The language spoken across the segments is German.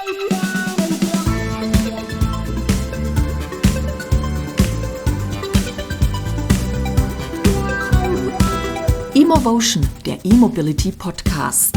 Emovotion, der E-Mobility Podcast.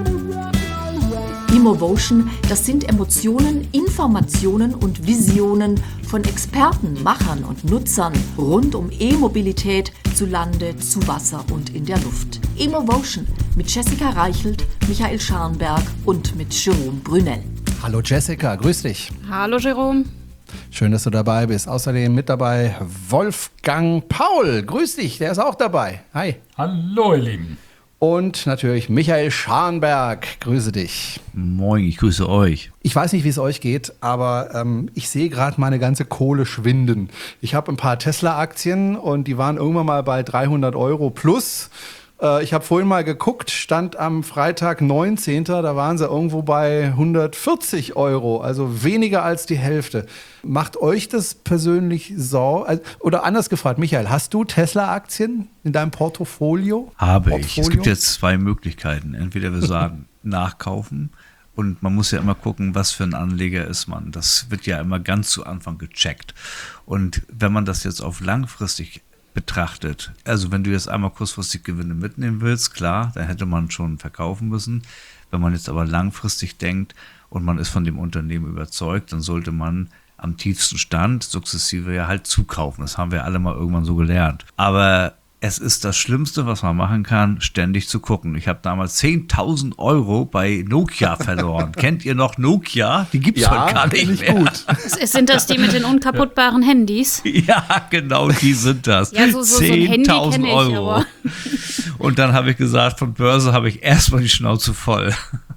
Emovotion, das sind Emotionen, Informationen und Visionen von Experten, Machern und Nutzern rund um E-Mobilität zu Lande, zu Wasser und in der Luft. Emovotion mit Jessica Reichelt, Michael Scharnberg und mit Jerome Brunel. Hallo Jessica, grüß dich. Hallo Jerome. Schön, dass du dabei bist. Außerdem mit dabei Wolfgang Paul. Grüß dich, der ist auch dabei. Hi. Hallo ihr Lieben. Und natürlich Michael Scharnberg. Grüße dich. Moin, ich grüße euch. Ich weiß nicht, wie es euch geht, aber ich sehe gerade meine ganze Kohle schwinden. Ich habe ein paar Tesla-Aktien und die waren irgendwann mal bei 300 Euro plus. Ich habe vorhin mal geguckt, stand am Freitag 19. Da waren sie irgendwo bei 140 Euro, also weniger als die Hälfte. Macht euch das persönlich Sorge? Oder anders gefragt, Michael, hast du Tesla-Aktien in deinem Portfolio? Habe ich. Es gibt jetzt zwei Möglichkeiten. Entweder wir sagen, nachkaufen. Und man muss ja immer gucken, was für ein Anleger ist man. Das wird ja immer ganz zu Anfang gecheckt. Und wenn man das jetzt auf langfristig betrachtet, also wenn du jetzt einmal kurzfristig Gewinne mitnehmen willst, klar, dann hätte man schon verkaufen müssen. Wenn man jetzt aber langfristig denkt und man ist von dem Unternehmen überzeugt, dann sollte man am tiefsten Stand sukzessive ja halt zukaufen. Das haben wir alle mal irgendwann so gelernt. Aber es ist das Schlimmste, was man machen kann, ständig zu gucken. Ich habe damals 10.000 Euro bei Nokia verloren. Kennt ihr noch Nokia? Die gibt es heute gar nicht mehr. Gut. Sind das die mit den unkaputtbaren Handys? Ja, genau, die sind das. Ja, so ein Handy kenne ich, Euro. aber. Und dann habe ich gesagt, von Börse habe ich erstmal die Schnauze voll.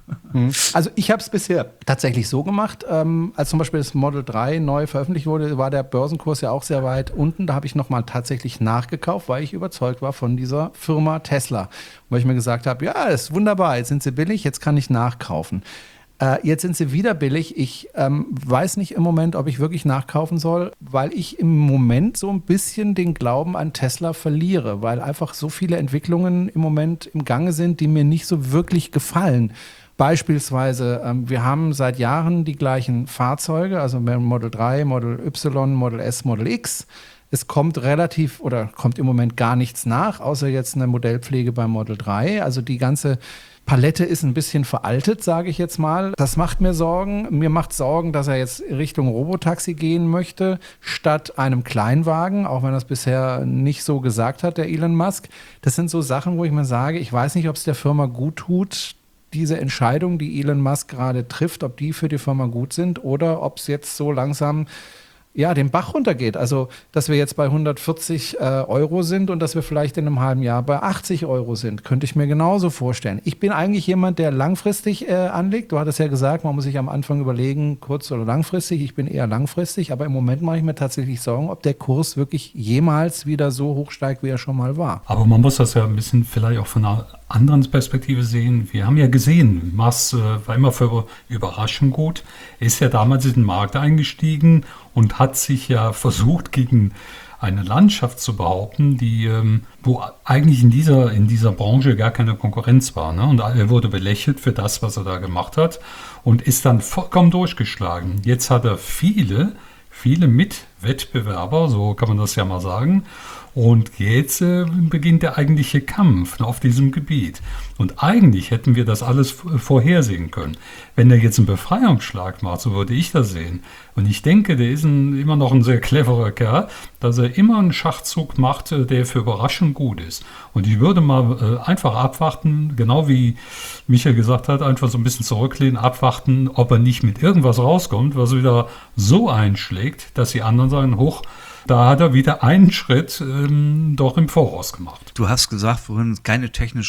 Also ich habe es bisher tatsächlich so gemacht, als zum Beispiel das Model 3 neu veröffentlicht wurde, war der Börsenkurs ja auch sehr weit unten. Da habe ich nochmal tatsächlich nachgekauft, weil ich überzeugt war von dieser Firma Tesla. Weil ich mir gesagt habe, ja, das ist wunderbar, jetzt sind sie billig, jetzt kann ich nachkaufen. Jetzt sind sie wieder billig. Ich weiß nicht im Moment, ob ich wirklich nachkaufen soll, weil ich im Moment so ein bisschen den Glauben an Tesla verliere, weil einfach so viele Entwicklungen im Moment im Gange sind, die mir nicht so wirklich gefallen. Beispielsweise, wir haben seit Jahren die gleichen Fahrzeuge, also Model 3, Model Y, Model S, Model X. Es kommt kommt im Moment gar nichts nach, außer jetzt eine Modellpflege beim Model 3. Also die ganze Palette ist ein bisschen veraltet, sage ich jetzt mal. Das macht mir Sorgen. Mir macht Sorgen, dass er jetzt Richtung Robotaxi gehen möchte, statt einem Kleinwagen, auch wenn er es bisher nicht so gesagt hat, der Elon Musk. Das sind so Sachen, wo ich mir sage, ich weiß nicht, ob es der Firma gut tut, diese Entscheidung, die Elon Musk gerade trifft, ob die für die Firma gut sind oder ob es jetzt so langsam den Bach runtergeht. Also, dass wir jetzt bei 140 Euro sind und dass wir vielleicht in einem halben Jahr bei 80 Euro sind, könnte ich mir genauso vorstellen. Ich bin eigentlich jemand, der langfristig anlegt. Du hattest ja gesagt, man muss sich am Anfang überlegen, kurz- oder langfristig. Ich bin eher langfristig, aber im Moment mache ich mir tatsächlich Sorgen, ob der Kurs wirklich jemals wieder so hoch steigt, wie er schon mal war. Aber man muss das ja ein bisschen vielleicht auch von einer anderen Perspektive sehen. Wir haben ja gesehen, Musk war immer für Überraschung gut. Er ist ja damals in den Markt eingestiegen und hat sich ja versucht, gegen eine Landschaft zu behaupten, wo eigentlich in dieser Branche gar keine Konkurrenz war. Ne? Und er wurde belächelt für das, was er da gemacht hat und ist dann vollkommen durchgeschlagen. Jetzt hat er viele Mitwettbewerber, so kann man das ja mal sagen. Und jetzt beginnt der eigentliche Kampf auf diesem Gebiet. Und eigentlich hätten wir das alles vorhersehen können. Wenn er jetzt einen Befreiungsschlag macht, so würde ich das sehen. Und ich denke, der ist immer noch ein sehr cleverer Kerl, dass er immer einen Schachzug macht, der für Überraschung gut ist. Und ich würde mal einfach abwarten, genau wie Michael gesagt hat, einfach so ein bisschen zurücklehnen, abwarten, ob er nicht mit irgendwas rauskommt, was wieder so einschlägt, dass die anderen sagen, hoch, da hat er wieder einen Schritt doch im Voraus gemacht. Du hast gesagt vorhin, keine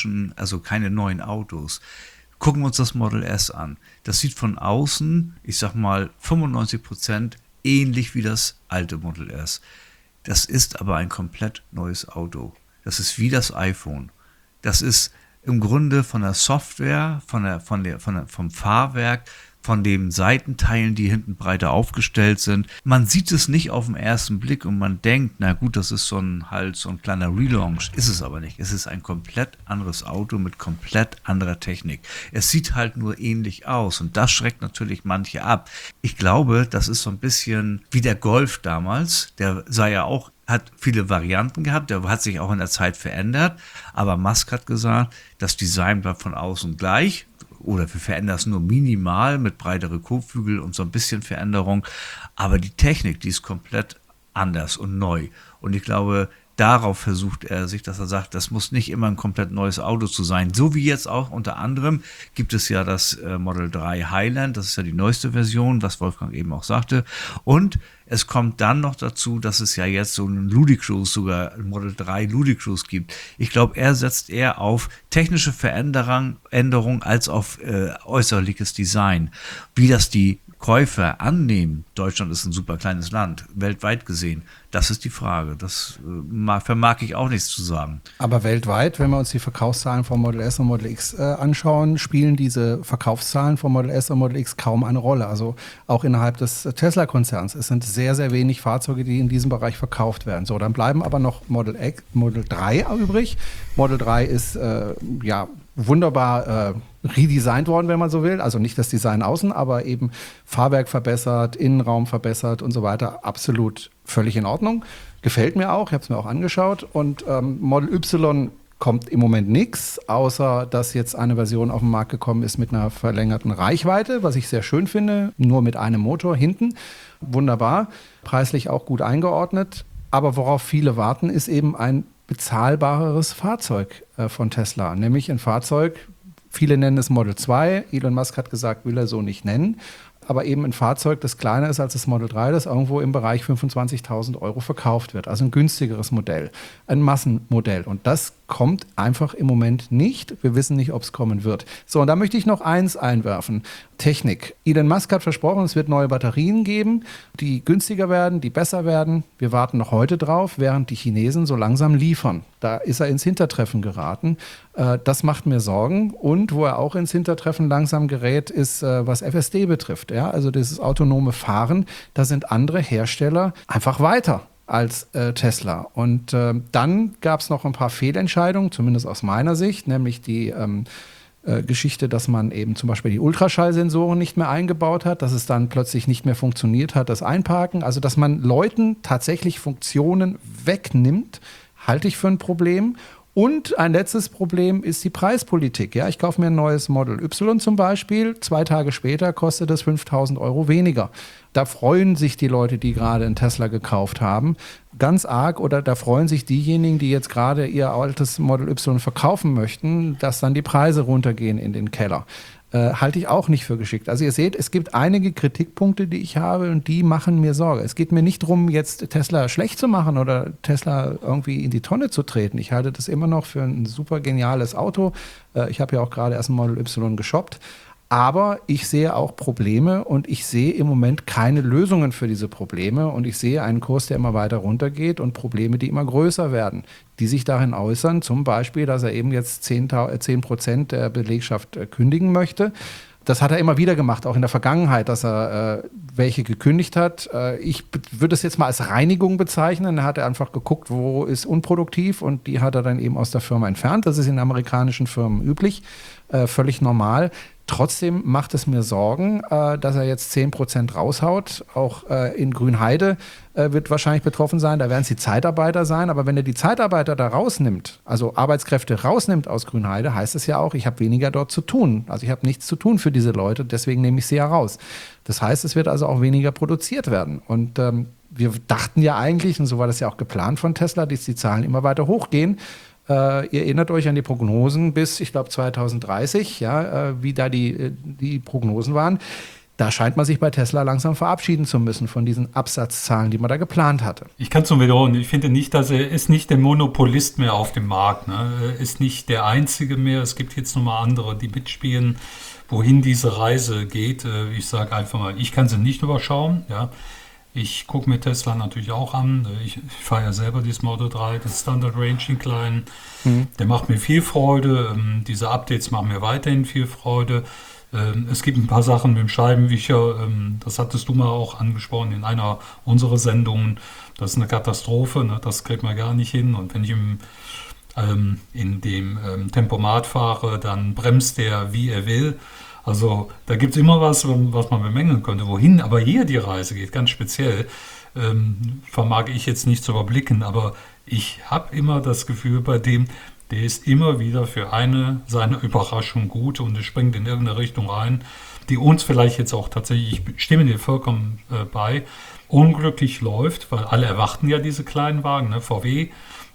neuen Autos. Gucken wir uns das Model S an. Das sieht von außen, ich sag mal 95% ähnlich wie das alte Model S. Das ist aber ein komplett neues Auto. Das ist wie das iPhone. Das ist im Grunde von der Software, vom Fahrwerk, von den Seitenteilen, die hinten breiter aufgestellt sind. Man sieht es nicht auf den ersten Blick und man denkt, na gut, das ist so ein kleiner Relaunch. Ist es aber nicht. Es ist ein komplett anderes Auto mit komplett anderer Technik. Es sieht halt nur ähnlich aus und das schreckt natürlich manche ab. Ich glaube, das ist so ein bisschen wie der Golf damals. Der sah ja auch, hat viele Varianten gehabt, der hat sich auch in der Zeit verändert, aber Musk hat gesagt, das Design bleibt von außen gleich oder wir verändern es nur minimal mit breitere Kotflügel und so ein bisschen Veränderung, aber die Technik, die ist komplett anders und neu und ich glaube, darauf versucht er sich, dass er sagt, das muss nicht immer ein komplett neues Auto zu sein. So wie jetzt auch unter anderem gibt es ja das Model 3 Highland, das ist ja die neueste Version, was Wolfgang eben auch sagte. Und es kommt dann noch dazu, dass es ja jetzt so einen Ludicrous, sogar ein Model 3 Ludicrous gibt. Ich glaube, er setzt eher auf technische Veränderung als auf äußerliches Design. Wie das die Käufer annehmen, Deutschland ist ein super kleines Land, weltweit gesehen, das ist die Frage. Das vermag ich auch nichts zu sagen. Aber weltweit, wenn wir uns die Verkaufszahlen von Model S und Model X anschauen, spielen diese Verkaufszahlen von Model S und Model X kaum eine Rolle. Also auch innerhalb des Tesla-Konzerns. Es sind sehr, sehr wenig Fahrzeuge, die in diesem Bereich verkauft werden. So, dann bleiben aber noch Model 3 übrig. Model 3 ist wunderbar redesigned worden, wenn man so will. Also nicht das Design außen, aber eben Fahrwerk verbessert, Innenraum verbessert und so weiter. Absolut völlig in Ordnung. Gefällt mir auch. Ich habe es mir auch angeschaut. Und Model Y kommt im Moment nichts, außer dass jetzt eine Version auf den Markt gekommen ist mit einer verlängerten Reichweite, was ich sehr schön finde. Nur mit einem Motor hinten. Wunderbar. Preislich auch gut eingeordnet. Aber worauf viele warten, ist eben ein bezahlbareres Fahrzeug von Tesla. Nämlich ein Fahrzeug, viele nennen es Model 2. Elon Musk hat gesagt, will er so nicht nennen. Aber eben ein Fahrzeug, das kleiner ist als das Model 3, das irgendwo im Bereich 25.000 Euro verkauft wird. Also ein günstigeres Modell, ein Massenmodell. Und das kommt einfach im Moment nicht. Wir wissen nicht, ob es kommen wird. So, und da möchte ich noch eins einwerfen. Technik. Elon Musk hat versprochen, es wird neue Batterien geben, die günstiger werden, die besser werden. Wir warten noch heute drauf, während die Chinesen so langsam liefern. Da ist er ins Hintertreffen geraten. Das macht mir Sorgen. Und wo er auch ins Hintertreffen langsam gerät, ist, was FSD betrifft. Ja, also dieses autonome Fahren, da sind andere Hersteller einfach weiter als Tesla. Und dann gab es noch ein paar Fehlentscheidungen, zumindest aus meiner Sicht, nämlich die Geschichte, dass man eben zum Beispiel die Ultraschallsensoren nicht mehr eingebaut hat, dass es dann plötzlich nicht mehr funktioniert hat, das Einparken. Also dass man Leuten tatsächlich Funktionen wegnimmt, halte ich für ein Problem. Und ein letztes Problem ist die Preispolitik. Ja, ich kaufe mir ein neues Model Y zum Beispiel. 2 Tage später kostet es 5.000 Euro weniger. Da freuen sich die Leute, die gerade einen Tesla gekauft haben, ganz arg. Oder da freuen sich diejenigen, die jetzt gerade ihr altes Model Y verkaufen möchten, dass dann die Preise runtergehen in den Keller. Halte ich auch nicht für geschickt. Also ihr seht, es gibt einige Kritikpunkte, die ich habe und die machen mir Sorge. Es geht mir nicht darum, jetzt Tesla schlecht zu machen oder Tesla irgendwie in die Tonne zu treten. Ich halte das immer noch für ein super geniales Auto. Ich habe ja auch gerade erst ein Model Y geshoppt. Aber ich sehe auch Probleme und ich sehe im Moment keine Lösungen für diese Probleme und ich sehe einen Kurs, der immer weiter runtergeht und Probleme, die immer größer werden, die sich darin äußern, zum Beispiel, dass er eben jetzt 10% der Belegschaft kündigen möchte. Das hat er immer wieder gemacht, auch in der Vergangenheit, dass er welche gekündigt hat. Ich würde es jetzt mal als Reinigung bezeichnen. Er hat einfach geguckt, wo ist unproduktiv und die hat er dann eben aus der Firma entfernt. Das ist in amerikanischen Firmen üblich, völlig normal. Trotzdem macht es mir Sorgen, dass er jetzt 10% raushaut. Auch in Grünheide wird wahrscheinlich betroffen sein. Da werden es die Zeitarbeiter sein. Aber wenn er die Zeitarbeiter da rausnimmt, also Arbeitskräfte rausnimmt aus Grünheide, heißt es ja auch, ich habe weniger dort zu tun. Also ich habe nichts zu tun für diese Leute. Deswegen nehme ich sie ja raus. Das heißt, es wird also auch weniger produziert werden. Und wir dachten ja eigentlich, und so war das ja auch geplant von Tesla, dass die Zahlen immer weiter hochgehen. Ihr erinnert euch an die Prognosen bis, ich glaube, 2030, ja, wie da die Prognosen waren. Da scheint man sich bei Tesla langsam verabschieden zu müssen von diesen Absatzzahlen, die man da geplant hatte. Ich kann es nur wiederholen. Ich finde nicht, dass er ist nicht der Monopolist mehr auf dem Markt. Ne? Er ist nicht der Einzige mehr. Es gibt jetzt nochmal andere, die mitspielen, wohin diese Reise geht. Ich sage einfach mal, ich kann sie nicht überschauen, ja. Ich gucke mir Tesla natürlich auch an. Ich fahre ja selber dieses Model 3, das Standard Range in kleinen. Der macht mir viel Freude. Diese Updates machen mir weiterhin viel Freude. Es gibt ein paar Sachen mit dem Scheibenwischer, das hattest du mal auch angesprochen in einer unserer Sendungen. Das ist eine Katastrophe, ne? Das kriegt man gar nicht hin. Und wenn ich in dem Tempomat fahre, dann bremst der, wie er will. Also da gibt es immer was man bemängeln könnte. Wohin aber hier die Reise geht, ganz speziell, vermag ich jetzt nicht zu überblicken. Aber ich habe immer das Gefühl bei dem, der ist immer wieder für seine Überraschung gut und es springt in irgendeine Richtung rein, die uns vielleicht jetzt auch tatsächlich, ich stimme dir vollkommen bei, unglücklich läuft, weil alle erwarten ja diese kleinen Wagen, ne? VW,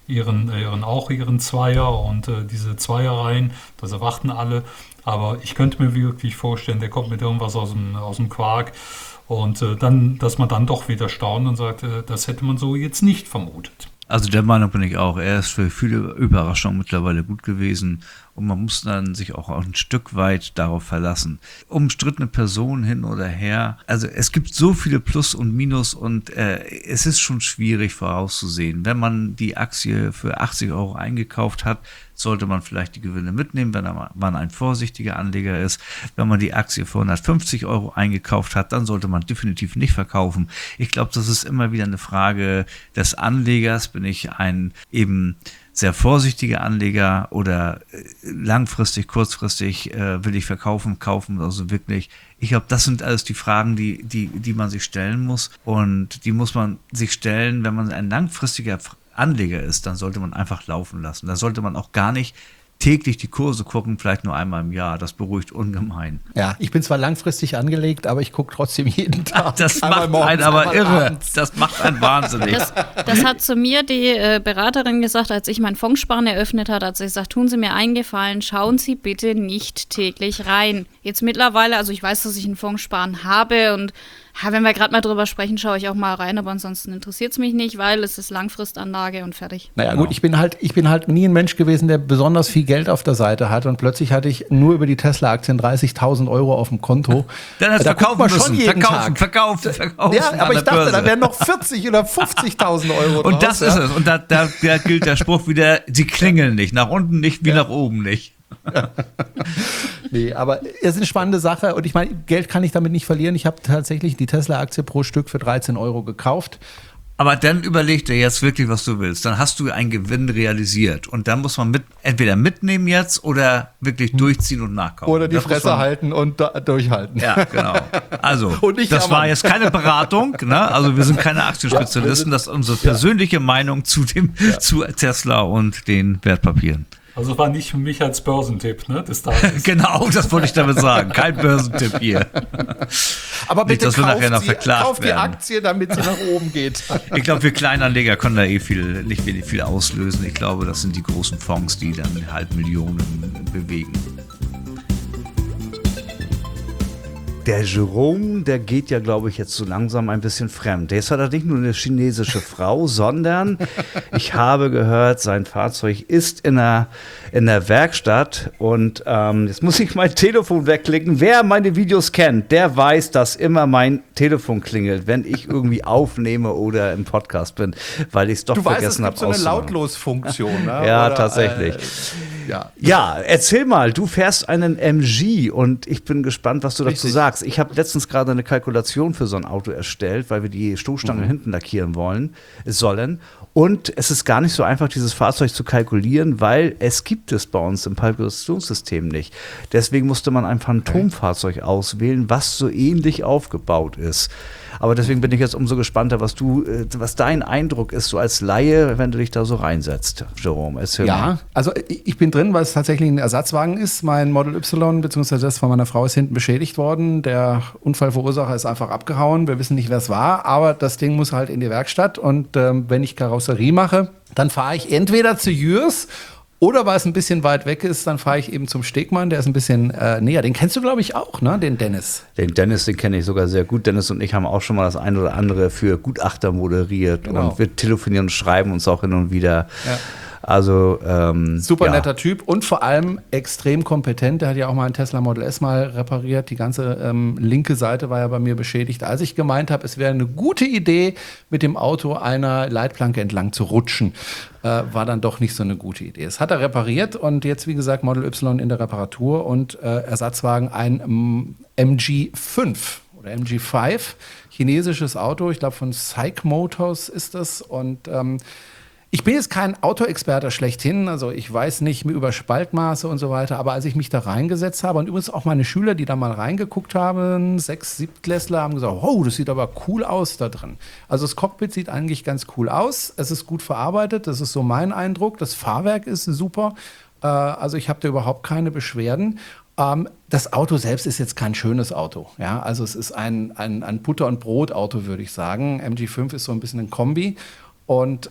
ihren Zweier und diese Zweierreihen, das erwarten alle. Aber ich könnte mir wirklich vorstellen, der kommt mit irgendwas aus dem Quark und dann, dass man dann doch wieder staunt und sagt, das hätte man so jetzt nicht vermutet. Also der Meinung bin ich auch. Er ist für viele Überraschungen mittlerweile gut gewesen und man muss dann sich auch ein Stück weit darauf verlassen. Umstrittene Personen hin oder her. Also es gibt so viele Plus und Minus und es ist schon schwierig vorauszusehen. Wenn man die Aktie für 80 € eingekauft hat, sollte man vielleicht die Gewinne mitnehmen, wenn man ein vorsichtiger Anleger ist. Wenn man die Aktie für 150 € eingekauft hat, dann sollte man definitiv nicht verkaufen. Ich glaube, das ist immer wieder eine Frage des Anlegers. Bin ich ein eben sehr vorsichtiger Anleger oder langfristig, kurzfristig will ich verkaufen, kaufen, also wirklich. Ich glaube, das sind alles die Fragen, die man sich stellen muss und die muss man sich stellen, wenn man ein langfristiger Anleger ist, dann sollte man einfach laufen lassen. Da sollte man auch gar nicht täglich die Kurse gucken, vielleicht nur einmal im Jahr. Das beruhigt ungemein. Ja, ich bin zwar langfristig angelegt, aber ich gucke trotzdem jeden Tag. Das macht einen aber irre. Abends. Das macht einen wahnsinnig. Das hat zu mir die Beraterin gesagt, als ich mein Fondssparen eröffnet hat, hat sie gesagt, tun Sie mir einen Gefallen, schauen Sie bitte nicht täglich rein. Jetzt mittlerweile, also ich weiß, dass ich einen Fondssparen habe und wenn wir gerade mal drüber sprechen, schaue ich auch mal rein, aber ansonsten interessiert es mich nicht, weil es ist Langfristanlage und fertig. Naja gut, ich bin halt nie ein Mensch gewesen, der besonders viel Geld auf der Seite hat und plötzlich hatte ich nur über die Tesla-Aktien 30.000 € auf dem Konto. Dann hast du verkaufen müssen. Verkaufen. Ja, aber ich dachte, da wären noch 40.000 oder 50.000 € draus. Und das ist es. Und da gilt der Spruch wieder, sie klingeln nicht. Nach unten nicht, wie nach oben nicht. Nee, aber es ist eine spannende Sache und ich meine, Geld kann ich damit nicht verlieren. Ich habe tatsächlich die Tesla-Aktie pro Stück für 13 € gekauft. Aber dann überleg dir jetzt wirklich, was du willst. Dann hast du einen Gewinn realisiert und dann muss man entweder mitnehmen jetzt oder wirklich durchziehen und nachkaufen. Oder die Fresse halten und durchhalten. Ja, genau. Also, das war jetzt keine Beratung, ne? Also wir sind keine Aktienspezialisten, das ist unsere persönliche Meinung zu Tesla und den Wertpapieren. Also war nicht für mich als Börsentipp, ne, des Tages. Genau, das wollte ich damit sagen. Kein Börsentipp hier. Aber bitte nicht, dass wir nachher noch verklagt kauft die Aktie, damit sie nach oben geht. Ich glaube, wir Kleinanleger können da nicht viel auslösen. Ich glaube, das sind die großen Fonds, die dann halt Millionen bewegen. Der Jerome, der geht ja, glaube ich, jetzt so langsam ein bisschen fremd. Jetzt hat er nicht nur eine chinesische Frau, sondern ich habe gehört, sein Fahrzeug ist in der Werkstatt und jetzt muss ich mein Telefon wegklicken. Wer meine Videos kennt, der weiß, dass immer mein Telefon klingelt, wenn ich irgendwie aufnehme oder im Podcast bin, weil ich es doch vergessen habe. Du weißt, es gibt so eine Lautlosfunktion. Ne? Ja, oder, tatsächlich. Ja, erzähl mal, du fährst einen MG und ich bin gespannt, was du dazu sagst. Ich habe letztens gerade eine Kalkulation für so ein Auto erstellt, weil wir die Stoßstange hinten lackieren sollen. Und es ist gar nicht so einfach, dieses Fahrzeug zu kalkulieren, weil es gibt es bei uns im Kalkulationssystem nicht. Deswegen musste man ein Phantomfahrzeug auswählen, was so ähnlich aufgebaut ist. Aber deswegen bin ich jetzt umso gespannter, was dein Eindruck ist, so als Laie, wenn du dich da so reinsetzt, Jerome. Ja, also ich bin drin, weil es tatsächlich ein Ersatzwagen ist. Mein Model Y, beziehungsweise das von meiner Frau, ist hinten beschädigt worden. Der Unfallverursacher ist einfach abgehauen. Wir wissen nicht, wer es war, aber das Ding muss halt in die Werkstatt. Und wenn ich Karosserie mache, dann fahre ich entweder zu Jürs oder weil es ein bisschen weit weg ist, dann fahre ich eben zum Stegmann, der ist ein bisschen näher. Den kennst du, glaube ich, auch, ne? Den Dennis. Den kenne ich sogar sehr gut. Dennis und ich haben auch schon mal das ein oder andere für Gutachter moderiert. Genau. Und wir telefonieren und schreiben uns auch hin und wieder. Also super ja. netter Typ und vor allem extrem kompetent. Der hat ja auch mal einen Tesla Model S mal repariert. Die ganze linke Seite war ja bei mir beschädigt. Als ich gemeint habe, es wäre eine gute Idee, mit dem Auto einer Leitplanke entlang zu rutschen, war dann doch nicht so eine gute Idee. Es hat er repariert und jetzt, wie gesagt, Model Y in der Reparatur und Ersatzwagen ein MG5 oder MG5, chinesisches Auto, ich glaube von Psych Motors ist das und ich bin jetzt kein Autoexperte schlechthin, also ich weiß nicht über Spaltmaße und so weiter, aber als ich mich da reingesetzt habe und übrigens auch meine Schüler, die da mal reingeguckt haben, 6-, 7-Klässler, haben gesagt, oh, das sieht aber cool aus da drin. Also das Cockpit sieht eigentlich ganz cool aus, es ist gut verarbeitet, das ist so mein Eindruck, das Fahrwerk ist super, also ich habe da überhaupt keine Beschwerden. Das Auto selbst ist jetzt kein schönes Auto, ja, also es ist ein Butter- und Brot-Auto, würde ich sagen. MG5 ist so ein bisschen ein Kombi. Und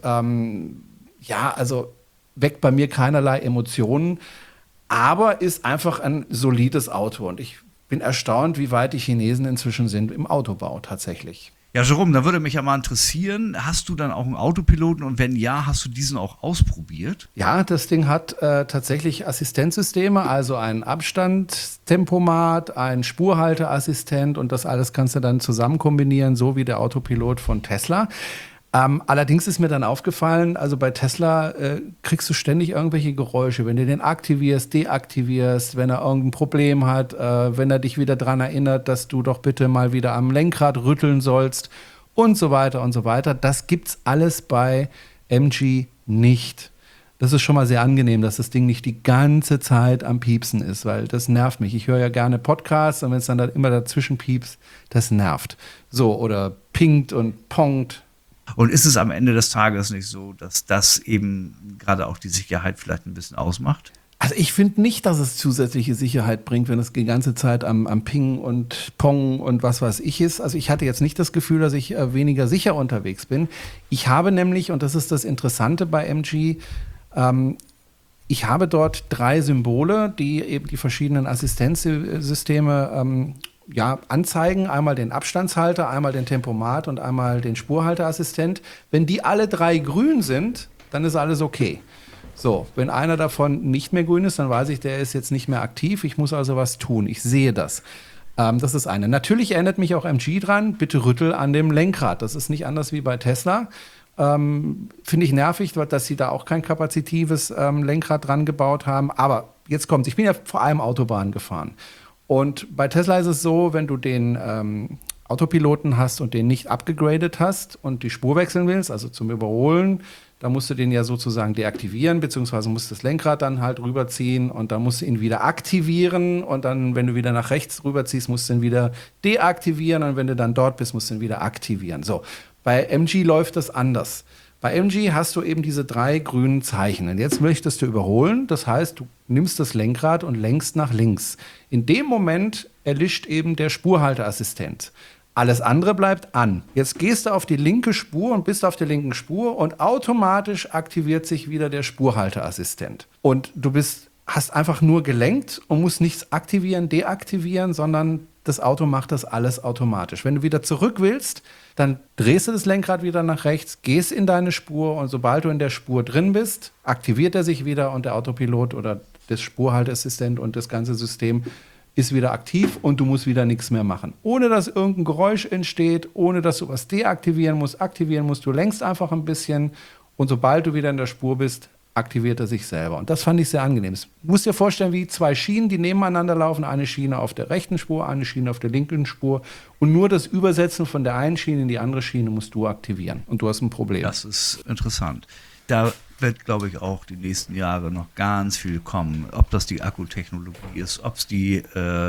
ja, also weckt bei mir keinerlei Emotionen, aber ist einfach ein solides Auto. Und ich bin erstaunt, wie weit die Chinesen inzwischen sind im Autobau tatsächlich. Ja, Jerome, da würde mich ja mal interessieren, hast du dann auch einen Autopiloten und wenn ja, hast du diesen auch ausprobiert? Ja, das Ding hat tatsächlich Assistenzsysteme, also ein Abstandstempomat, ein Spurhalteassistent und das alles kannst du dann zusammen kombinieren, so wie der Autopilot von Tesla. Allerdings ist mir dann aufgefallen, also bei Tesla kriegst du ständig irgendwelche Geräusche, wenn du den aktivierst, deaktivierst, wenn er irgendein Problem hat, wenn er dich wieder daran erinnert, dass du doch bitte mal wieder am Lenkrad rütteln sollst und so weiter und so weiter. Das gibt's alles bei MG nicht. Das ist schon mal sehr angenehm, dass das Ding nicht die ganze Zeit am Piepsen ist, weil das nervt mich. Ich höre ja gerne Podcasts und wenn es dann immer dazwischen piepst, das nervt. So, oder pinkt und pongt. Und ist es am Ende des Tages nicht so, dass das eben gerade auch die Sicherheit vielleicht ein bisschen ausmacht? Also ich finde nicht, dass es zusätzliche Sicherheit bringt, wenn es die ganze Zeit am Ping und Pong und was weiß ich ist. Also ich hatte jetzt nicht das Gefühl, dass ich weniger sicher unterwegs bin. Ich habe nämlich, und das ist das Interessante bei MG, ich habe dort 3 Symbole, die eben die verschiedenen Assistenzsysteme anzeigen, einmal den Abstandshalter, einmal den Tempomat und einmal den Spurhalteassistent. Wenn die alle 3 grün sind, dann ist alles okay. So, wenn einer davon nicht mehr grün ist, dann weiß ich, der ist jetzt nicht mehr aktiv. Ich muss also was tun. Ich sehe das. Das ist eine. Natürlich erinnert mich auch MG dran, bitte rüttel an dem Lenkrad. Das ist nicht anders wie bei Tesla. Finde ich nervig, dass sie da auch kein kapazitives Lenkrad dran gebaut haben. Aber jetzt kommt's. Ich bin ja vor allem Autobahn gefahren. Und bei Tesla ist es so, wenn du den Autopiloten hast und den nicht abgegradet hast und die Spur wechseln willst, also zum Überholen, da musst du den ja sozusagen deaktivieren, beziehungsweise musst das Lenkrad dann halt rüberziehen und dann musst du ihn wieder aktivieren und dann, wenn du wieder nach rechts rüberziehst, musst du ihn wieder deaktivieren und wenn du dann dort bist, musst du ihn wieder aktivieren. So, bei MG läuft das anders. Bei MG hast du eben diese 3 grünen Zeichen. Und jetzt möchtest du überholen. Das heißt, du nimmst das Lenkrad und lenkst nach links. In dem Moment erlischt eben der Spurhalteassistent. Alles andere bleibt an. Jetzt gehst du auf die linke Spur und bist auf der linken Spur und automatisch aktiviert sich wieder der Spurhalteassistent. Und du hast einfach nur gelenkt und musst nichts aktivieren, deaktivieren, sondern das Auto macht das alles automatisch. Wenn du wieder zurück willst, dann drehst du das Lenkrad wieder nach rechts, gehst in deine Spur und sobald du in der Spur drin bist, aktiviert er sich wieder und der Autopilot oder das Spurhalteassistent und das ganze System ist wieder aktiv und du musst wieder nichts mehr machen. Ohne dass irgendein Geräusch entsteht, ohne dass du was deaktivieren musst, aktivieren musst. Du lenkst einfach ein bisschen und sobald du wieder in der Spur bist, aktiviert er sich selber. Und das fand ich sehr angenehm. Du musst dir vorstellen, wie 2 Schienen, die nebeneinander laufen. Eine Schiene auf der rechten Spur, eine Schiene auf der linken Spur. Und nur das Übersetzen von der einen Schiene in die andere Schiene musst du aktivieren. Und du hast ein Problem. Das ist interessant. Da wird, glaube ich, auch die nächsten Jahre noch ganz viel kommen. Ob das die Akkutechnologie ist, ob es die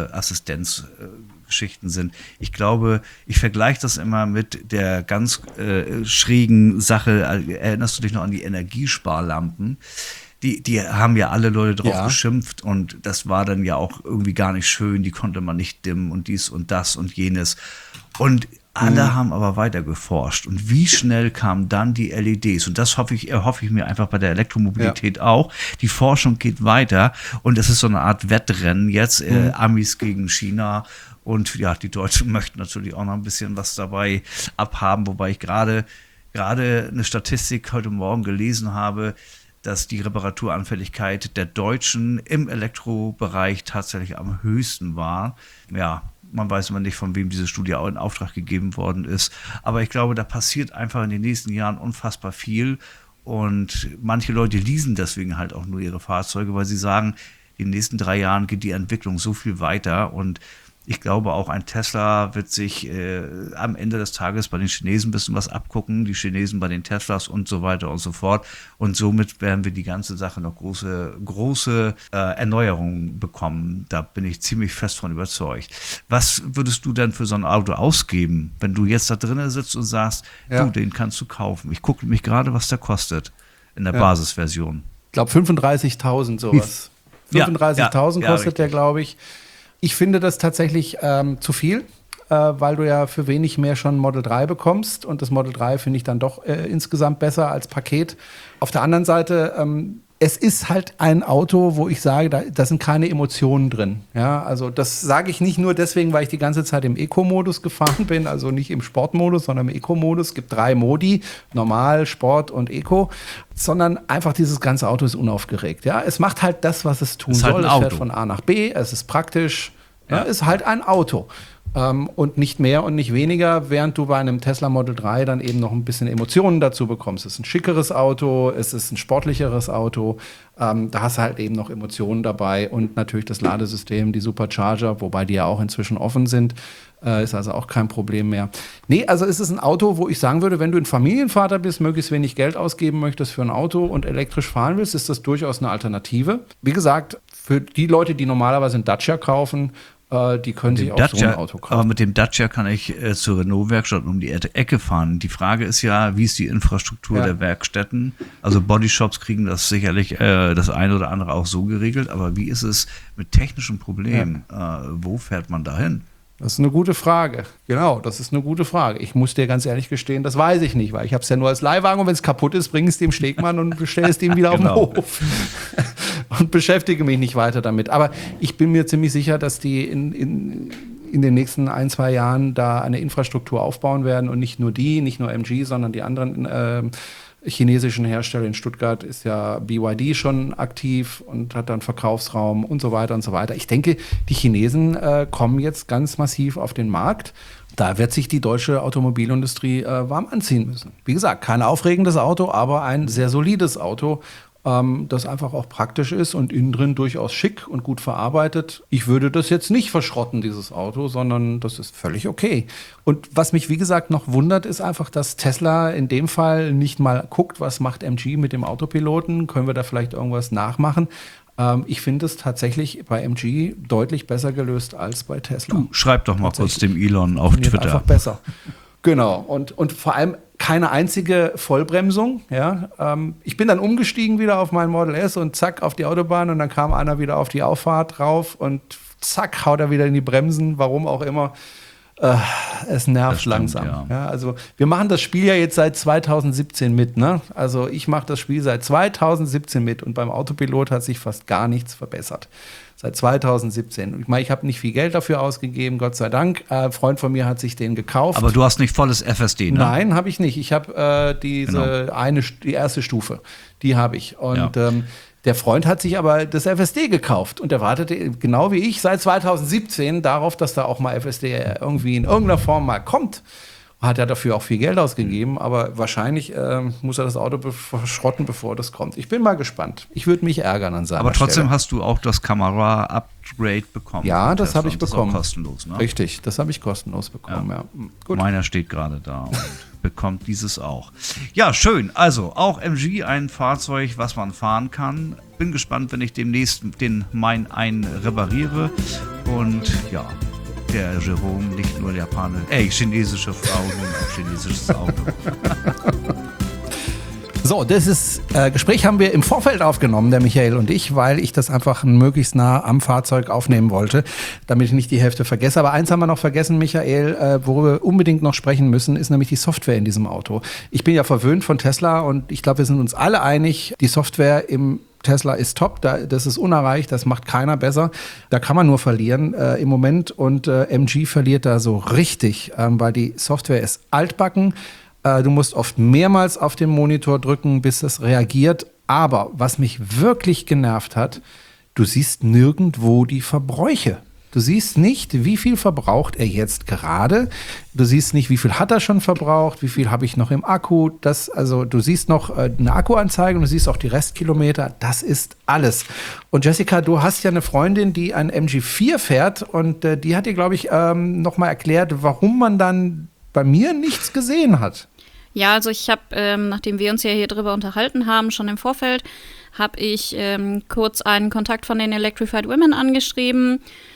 Assistenzgeschichten sind. Ich glaube, ich vergleiche das immer mit der ganz schrägen Sache. Erinnerst du dich noch an die Energiesparlampen? Die haben ja alle Leute drauf geschimpft und das war dann ja auch irgendwie gar nicht schön. Die konnte man nicht dimmen und dies und das und jenes. Und alle haben aber weiter geforscht. Und wie schnell kamen dann die LEDs? Und das hoffe ich mir einfach bei der Elektromobilität auch. Die Forschung geht weiter und es ist so eine Art Wettrennen jetzt, Amis gegen China. Und ja, die Deutschen möchten natürlich auch noch ein bisschen was dabei abhaben, wobei ich gerade eine Statistik heute Morgen gelesen habe. dass die Reparaturanfälligkeit der Deutschen im Elektrobereich tatsächlich am höchsten war. Ja, man weiß immer nicht, von wem diese Studie auch in Auftrag gegeben worden ist. Aber ich glaube, da passiert einfach in den nächsten Jahren unfassbar viel. Und manche Leute leasen deswegen halt auch nur ihre Fahrzeuge, weil sie sagen, in den nächsten 3 Jahren geht die Entwicklung so viel weiter. Und ich glaube, auch ein Tesla wird sich am Ende des Tages bei den Chinesen ein bisschen was abgucken, die Chinesen bei den Teslas und so weiter und so fort. Und somit werden wir die ganze Sache noch große Erneuerungen bekommen. Da bin ich ziemlich fest von überzeugt. Was würdest du denn für so ein Auto ausgeben, wenn du jetzt da drinnen sitzt und sagst, du, den kannst du kaufen? Ich gucke mich gerade, was der kostet in der Basisversion. Ich glaube 35.000 sowas. 35.000 kostet der, glaube ich. Ich finde das tatsächlich zu viel, weil du ja für wenig mehr schon Model 3 bekommst. Und das Model 3 finde ich dann doch insgesamt besser als Paket. Auf der anderen Seite, es ist halt ein Auto, wo ich sage, da sind keine Emotionen drin. Ja, also das sage ich nicht nur deswegen, weil ich die ganze Zeit im Eco-Modus gefahren bin, also nicht im Sportmodus, sondern im Eco-Modus. Es gibt 3 Modi, Normal, Sport und Eco, sondern einfach dieses ganze Auto ist unaufgeregt. Ja, es macht halt das, was es tun soll. Es fährt von A nach B, es ist praktisch, ist halt ein Auto. Und nicht mehr und nicht weniger, während du bei einem Tesla Model 3 dann eben noch ein bisschen Emotionen dazu bekommst. Es ist ein schickeres Auto, es ist ein sportlicheres Auto, da hast du halt eben noch Emotionen dabei und natürlich das Ladesystem, die Supercharger, wobei die ja auch inzwischen offen sind, ist also auch kein Problem mehr. Nee, also es ist ein Auto, wo ich sagen würde, wenn du ein Familienvater bist, möglichst wenig Geld ausgeben möchtest für ein Auto und elektrisch fahren willst, ist das durchaus eine Alternative. Wie gesagt, für die Leute, die normalerweise einen Dacia kaufen, die können sich auch so ein Auto kaufen. Aber mit dem Dacia kann ich zur Renault-Werkstatt um die Ecke fahren. Die Frage ist ja, wie ist die Infrastruktur der Werkstätten? Also Bodyshops kriegen das sicherlich das eine oder andere auch so geregelt. Aber wie ist es mit technischen Problemen? Wo fährt man da hin? Das ist eine gute Frage. Genau, das ist eine gute Frage. Ich muss dir ganz ehrlich gestehen, das weiß ich nicht, weil ich habe es ja nur als Leihwagen und wenn es kaputt ist, bring es dem Stegmann und bestell es dem wieder auf den Hof. Und beschäftige mich nicht weiter damit. Aber ich bin mir ziemlich sicher, dass die in den nächsten 1-2 Jahren da eine Infrastruktur aufbauen werden und nicht nur MG, sondern die anderen chinesischen Hersteller. In Stuttgart ist ja BYD schon aktiv und hat dann Verkaufsraum und so weiter und so weiter. Ich denke, die Chinesen kommen jetzt ganz massiv auf den Markt. Da wird sich die deutsche Automobilindustrie warm anziehen müssen. Wie gesagt, kein aufregendes Auto, aber ein sehr solides Auto, das einfach auch praktisch ist und innen drin durchaus schick und gut verarbeitet. Ich würde das jetzt nicht verschrotten, dieses Auto, sondern das ist völlig okay. Und was mich, wie gesagt, noch wundert, ist einfach, dass Tesla in dem Fall nicht mal guckt, was macht MG mit dem Autopiloten, können wir da vielleicht irgendwas nachmachen. Ich finde es tatsächlich bei MG deutlich besser gelöst als bei Tesla. Du, schreib doch mal kurz dem Elon auf Twitter. Einfach besser. Genau, und vor allem keine einzige Vollbremsung. Ja? Ich bin dann umgestiegen wieder auf mein Model S und zack auf die Autobahn und dann kam einer wieder auf die Auffahrt rauf und zack haut er wieder in die Bremsen, warum auch immer. Es nervt langsam. Ja, also wir machen das Spiel ja jetzt seit 2017 mit. Ne? Also ich mache das Spiel seit 2017 mit und beim Autopilot hat sich fast gar nichts verbessert. Seit 2017. Ich meine, ich habe nicht viel Geld dafür ausgegeben, Gott sei Dank. Ein Freund von mir hat sich den gekauft. Aber du hast nicht volles FSD, ne? Nein, habe ich nicht. Ich habe die erste Stufe. Die habe ich. Und der Freund hat sich aber das FSD gekauft und er wartete, genau wie ich, seit 2017 darauf, dass da auch mal FSD irgendwie in irgendeiner Form mal kommt. Hat er dafür auch viel Geld ausgegeben, aber wahrscheinlich muss er das Auto verschrotten, bevor das kommt. Ich bin mal gespannt. Ich würde mich ärgern an seiner Stelle. Aber trotzdem hast du auch das Kamera-Upgrade bekommen. Ja, das habe ich bekommen. Das ist auch kostenlos, ne? Richtig, das habe ich kostenlos bekommen, ja. Gut. Meiner steht gerade da und bekommt dieses auch. Ja, schön. Also auch MG, ein Fahrzeug, was man fahren kann. Bin gespannt, wenn ich demnächst mein einen repariere. Und ja, der Jerome nicht nur chinesische Frau, sondern auch chinesisches Auto. So, dieses Gespräch haben wir im Vorfeld aufgenommen, der Michael und ich, weil ich das einfach möglichst nah am Fahrzeug aufnehmen wollte, damit ich nicht die Hälfte vergesse. Aber eins haben wir noch vergessen, Michael, worüber wir unbedingt noch sprechen müssen, ist nämlich die Software in diesem Auto. Ich bin ja verwöhnt von Tesla und ich glaube, wir sind uns alle einig, die Software im Tesla ist top, das ist unerreicht, das macht keiner besser. Da kann man nur verlieren im Moment und MG verliert da so richtig, weil die Software ist altbacken. Du musst oft mehrmals auf den Monitor drücken, bis es reagiert. Aber was mich wirklich genervt hat, du siehst nirgendwo die Verbräuche. Du siehst nicht, wie viel verbraucht er jetzt gerade. Du siehst nicht, wie viel hat er schon verbraucht, wie viel habe ich noch im Akku. Also du siehst noch eine Akkuanzeige und du siehst auch die Restkilometer. Das ist alles. Und Jessica, du hast ja eine Freundin, die ein MG4 fährt und die hat dir, glaube ich, noch mal erklärt, warum man dann bei mir nichts gesehen hat. Ja, also ich habe, nachdem wir uns ja hier drüber unterhalten haben, schon im Vorfeld, habe ich kurz einen Kontakt von den Electrified Women angeschrieben.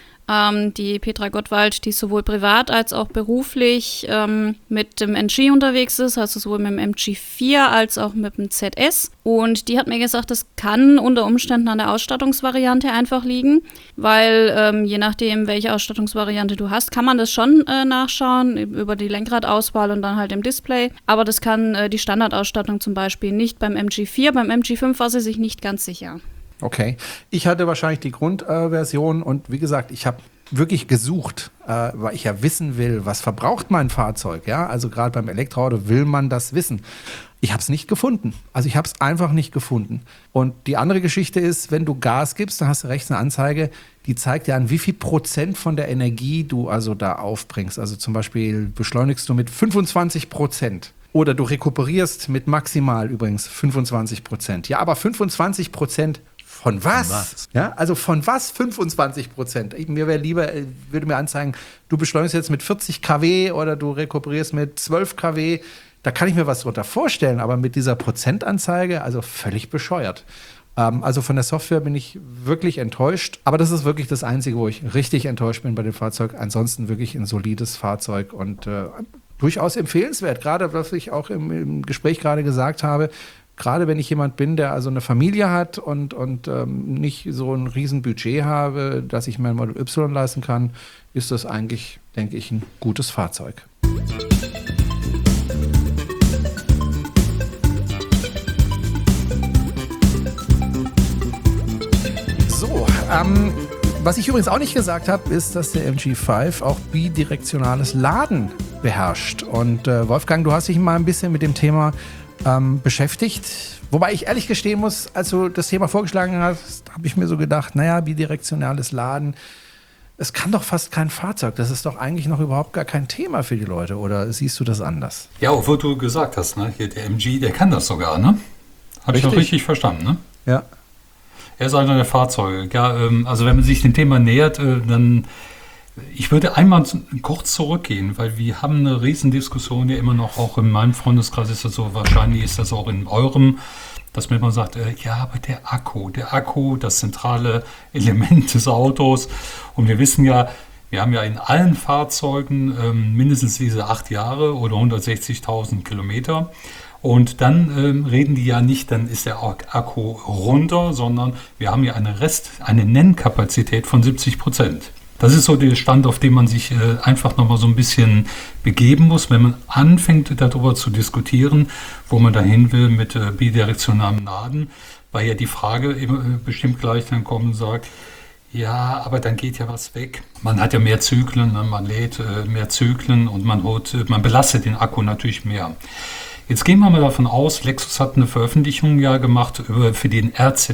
Die Petra Gottwald, die sowohl privat als auch beruflich mit dem MG unterwegs ist, also sowohl mit dem MG4 als auch mit dem ZS. Und die hat mir gesagt, das kann unter Umständen an der Ausstattungsvariante einfach liegen, weil je nachdem, welche Ausstattungsvariante du hast, kann man das schon nachschauen über die Lenkradauswahl und dann halt im Display. Aber das kann die Standardausstattung zum Beispiel nicht beim MG4. Beim MG5 war sie sich nicht ganz sicher. Okay, ich hatte wahrscheinlich die Grundversion und wie gesagt, ich habe wirklich gesucht, weil ich ja wissen will, was verbraucht mein Fahrzeug, ja, also gerade beim Elektroauto will man das wissen. Ich habe es nicht gefunden, also ich habe es einfach nicht gefunden. Und die andere Geschichte ist, wenn du Gas gibst, dann hast du rechts eine Anzeige, die zeigt dir an, wie viel Prozent von der Energie du also da aufbringst. Also zum Beispiel beschleunigst du mit 25%. Oder du rekuperierst mit maximal übrigens 25%. Ja, aber 25% von was? Von was? Ja, also von was 25%? Mir wäre lieber, würde mir anzeigen, du beschleunigst jetzt mit 40 kW oder du rekuperierst mit 12 kW. Da kann ich mir was drunter vorstellen, aber mit dieser Prozentanzeige, also völlig bescheuert. Also von der Software bin ich wirklich enttäuscht. Aber das ist wirklich das Einzige, wo ich richtig enttäuscht bin bei dem Fahrzeug. Ansonsten wirklich ein solides Fahrzeug und durchaus empfehlenswert. Gerade, was ich auch im Gespräch gerade gesagt habe, gerade wenn ich jemand bin, der also eine Familie hat und nicht so ein riesen Budget habe, dass ich mir ein Model Y leisten kann, ist das eigentlich, denke ich, ein gutes Fahrzeug. So, was ich übrigens auch nicht gesagt habe, ist, dass der MG5 auch bidirektionales Laden beherrscht. Und Wolfgang, du hast dich mal ein bisschen mit dem Thema beschäftigt. Wobei ich ehrlich gestehen muss, als du das Thema vorgeschlagen hast, habe ich mir so gedacht, naja, bidirektionales Laden, es kann doch fast kein Fahrzeug. Das ist doch eigentlich noch überhaupt gar kein Thema für die Leute. Oder siehst du das anders? Ja, obwohl du gesagt hast, ne? Hier der MG, der kann das sogar, ne? Habe ich noch richtig verstanden, ne? Ja. Er ist einer der Fahrzeuge. Ja, also wenn man sich dem Thema nähert, dann ich würde einmal kurz zurückgehen, weil wir haben eine Riesendiskussion ja immer noch, auch in meinem Freundeskreis ist das so, wahrscheinlich ist das auch in eurem, dass man immer sagt, ja, aber der Akku, das zentrale Element des Autos. Und wir wissen ja, wir haben ja in allen Fahrzeugen mindestens diese 8 Jahre oder 160.000 Kilometer. Und dann reden die ja nicht, dann ist der Akku runter, sondern wir haben ja eine Nennkapazität von 70%. Das ist so der Stand, auf dem man sich einfach nochmal so ein bisschen begeben muss, wenn man anfängt darüber zu diskutieren, wo man dahin will mit bidirektionalem Laden, weil ja die Frage immer bestimmt gleich dann kommen und sagt, ja, aber dann geht ja was weg. Man hat ja mehr Zyklen, ne? Man lädt mehr Zyklen und man belastet den Akku natürlich mehr. Jetzt gehen wir mal davon aus, Lexus hat eine Veröffentlichung ja gemacht für den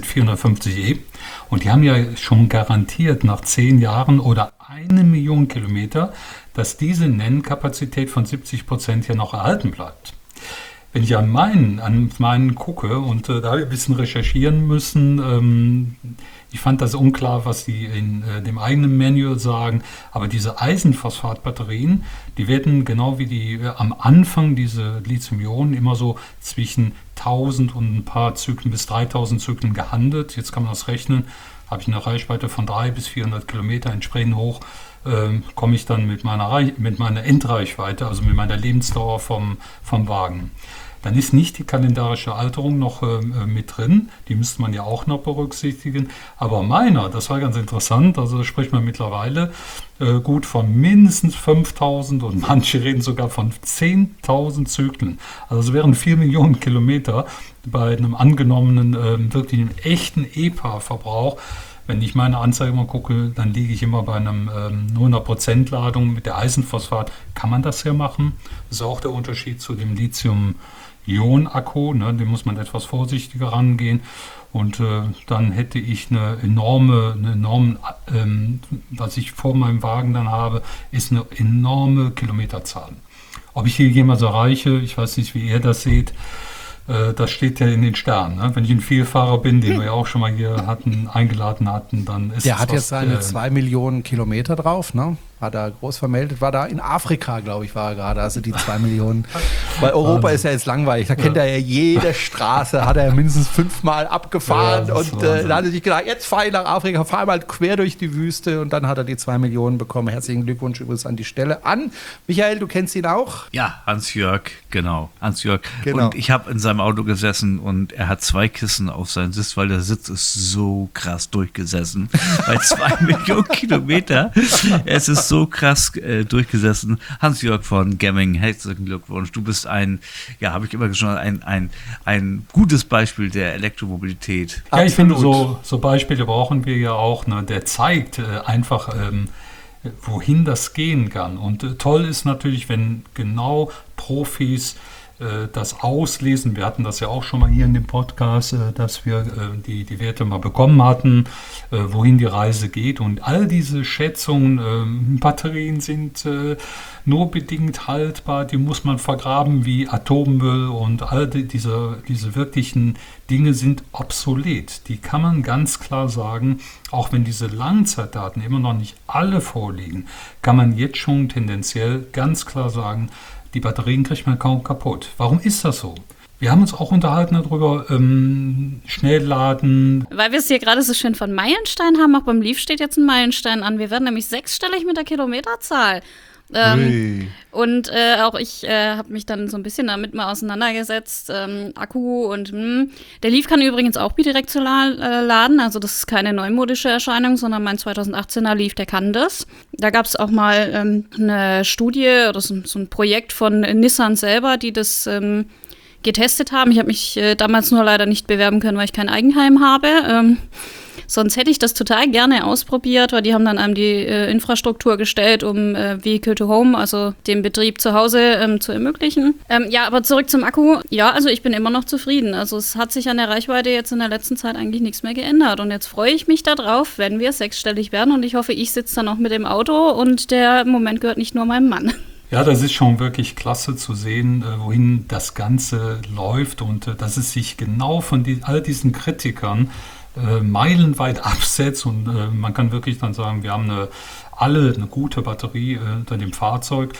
RZ450e und die haben ja schon garantiert nach 10 Jahren oder 1 Million Kilometer, dass diese Nennkapazität von 70% ja noch erhalten bleibt. Wenn ich an meinen gucke und da habe ich ein bisschen recherchieren müssen, ich fand das unklar, was die in dem eigenen Manual sagen, aber diese Eisenphosphat-Batterien, die werden genau wie die am Anfang, diese Lithium-Ionen, immer so zwischen 1000 und ein paar Zyklen bis 3000 Zyklen gehandelt. Jetzt kann man das rechnen, habe ich eine Reichweite von 300 bis 400 Kilometer, entsprechend hoch komme ich dann mit meiner Endreichweite, also mit meiner Lebensdauer vom Wagen. Dann ist nicht die kalendarische Alterung noch mit drin, die müsste man ja auch noch berücksichtigen. Aber meiner, das war ganz interessant, also da spricht man mittlerweile gut von mindestens 5000 und manche reden sogar von 10.000 Zyklen. Also es wären 4 Millionen Kilometer bei einem angenommenen, wirklich einem echten EPA-Verbrauch. Wenn ich meine Anzeige mal gucke, dann liege ich immer bei einem 100% Ladung mit der Eisenphosphat. Kann man das ja machen. Das ist auch der Unterschied zu dem Lithium. Lithium-Ionen-Akku, ne, den muss man etwas vorsichtiger rangehen. Und dann hätte ich eine enorme, was ich vor meinem Wagen dann habe, ist eine enorme Kilometerzahl. Ob ich hier jemals erreiche, ich weiß nicht, wie ihr das seht, das steht ja in den Sternen. Ne? Wenn ich ein Vielfahrer bin, den wir ja auch schon mal hier eingeladen hatten, dann ist Der es hat jetzt seine 2 Millionen Kilometer drauf, ne? Hat er groß vermeldet. War da in Afrika, glaube ich, war er gerade. Also die 2 Millionen. Weil Europa ist ja jetzt langweilig. Da kennt er ja jede Straße, hat er mindestens 5-mal abgefahren. Ja, und da hat er sich gedacht, jetzt fahre ich nach Afrika, fahre mal quer durch die Wüste. Und dann hat er die 2 Millionen bekommen. Herzlichen Glückwunsch übrigens an die Stelle an. Michael, du kennst ihn auch? Ja, Hans-Jörg, genau. Hans-Jörg. Genau. Und ich habe in seinem Auto gesessen und er hat 2 Kissen auf seinen Sitz, weil der Sitz ist so krass durchgesessen. Bei 2 Millionen Kilometer. Es ist so krass durchgesessen. Hans-Jörg von Gemming, herzlichen Glückwunsch. Du bist habe ich immer schon ein gutes Beispiel der Elektromobilität. Ja, ich finde, so Beispiele brauchen wir ja auch. Ne? Der zeigt einfach, wohin das gehen kann. Und toll ist natürlich, wenn genau Profis das auslesen. Wir hatten das ja auch schon mal hier in dem Podcast, dass wir die Werte mal bekommen hatten, wohin die Reise geht. Und all diese Schätzungen, Batterien sind nur bedingt haltbar, die muss man vergraben wie Atommüll und all diese wirklichen Dinge sind obsolet. Die kann man ganz klar sagen, auch wenn diese Langzeitdaten immer noch nicht alle vorliegen, kann man jetzt schon tendenziell ganz klar sagen, die Batterien kriegt man kaum kaputt. Warum ist das so? Wir haben uns auch unterhalten darüber, Schnellladen. Weil wir es hier gerade so schön von Meilenstein haben, auch beim Leaf steht jetzt ein Meilenstein an. Wir werden nämlich 6-stellig mit der Kilometerzahl. Und auch ich habe mich dann so ein bisschen damit mal auseinandergesetzt, Akku und der Leaf kann übrigens auch bidirekt laden, also das ist keine neumodische Erscheinung, sondern mein 2018er Leaf, der kann das. Da gab es auch mal eine Studie oder so ein Projekt von Nissan selber, die das getestet haben. Ich habe mich damals nur leider nicht bewerben können, weil ich kein Eigenheim habe. Sonst hätte ich das total gerne ausprobiert, weil die haben dann einem die Infrastruktur gestellt, um Vehicle to Home, also den Betrieb zu Hause zu ermöglichen. Ja, aber zurück zum Akku. Ja, also ich bin immer noch zufrieden. Also es hat sich an der Reichweite jetzt in der letzten Zeit eigentlich nichts mehr geändert. Und jetzt freue ich mich darauf, wenn wir 6-stellig werden. Und ich hoffe, ich sitze dann noch mit dem Auto und der Moment gehört nicht nur meinem Mann. Ja, das ist schon wirklich klasse zu sehen, wohin das Ganze läuft und dass es sich genau von all diesen Kritikern meilenweit absetzt und man kann wirklich dann sagen, wir haben alle eine gute Batterie unter dem Fahrzeug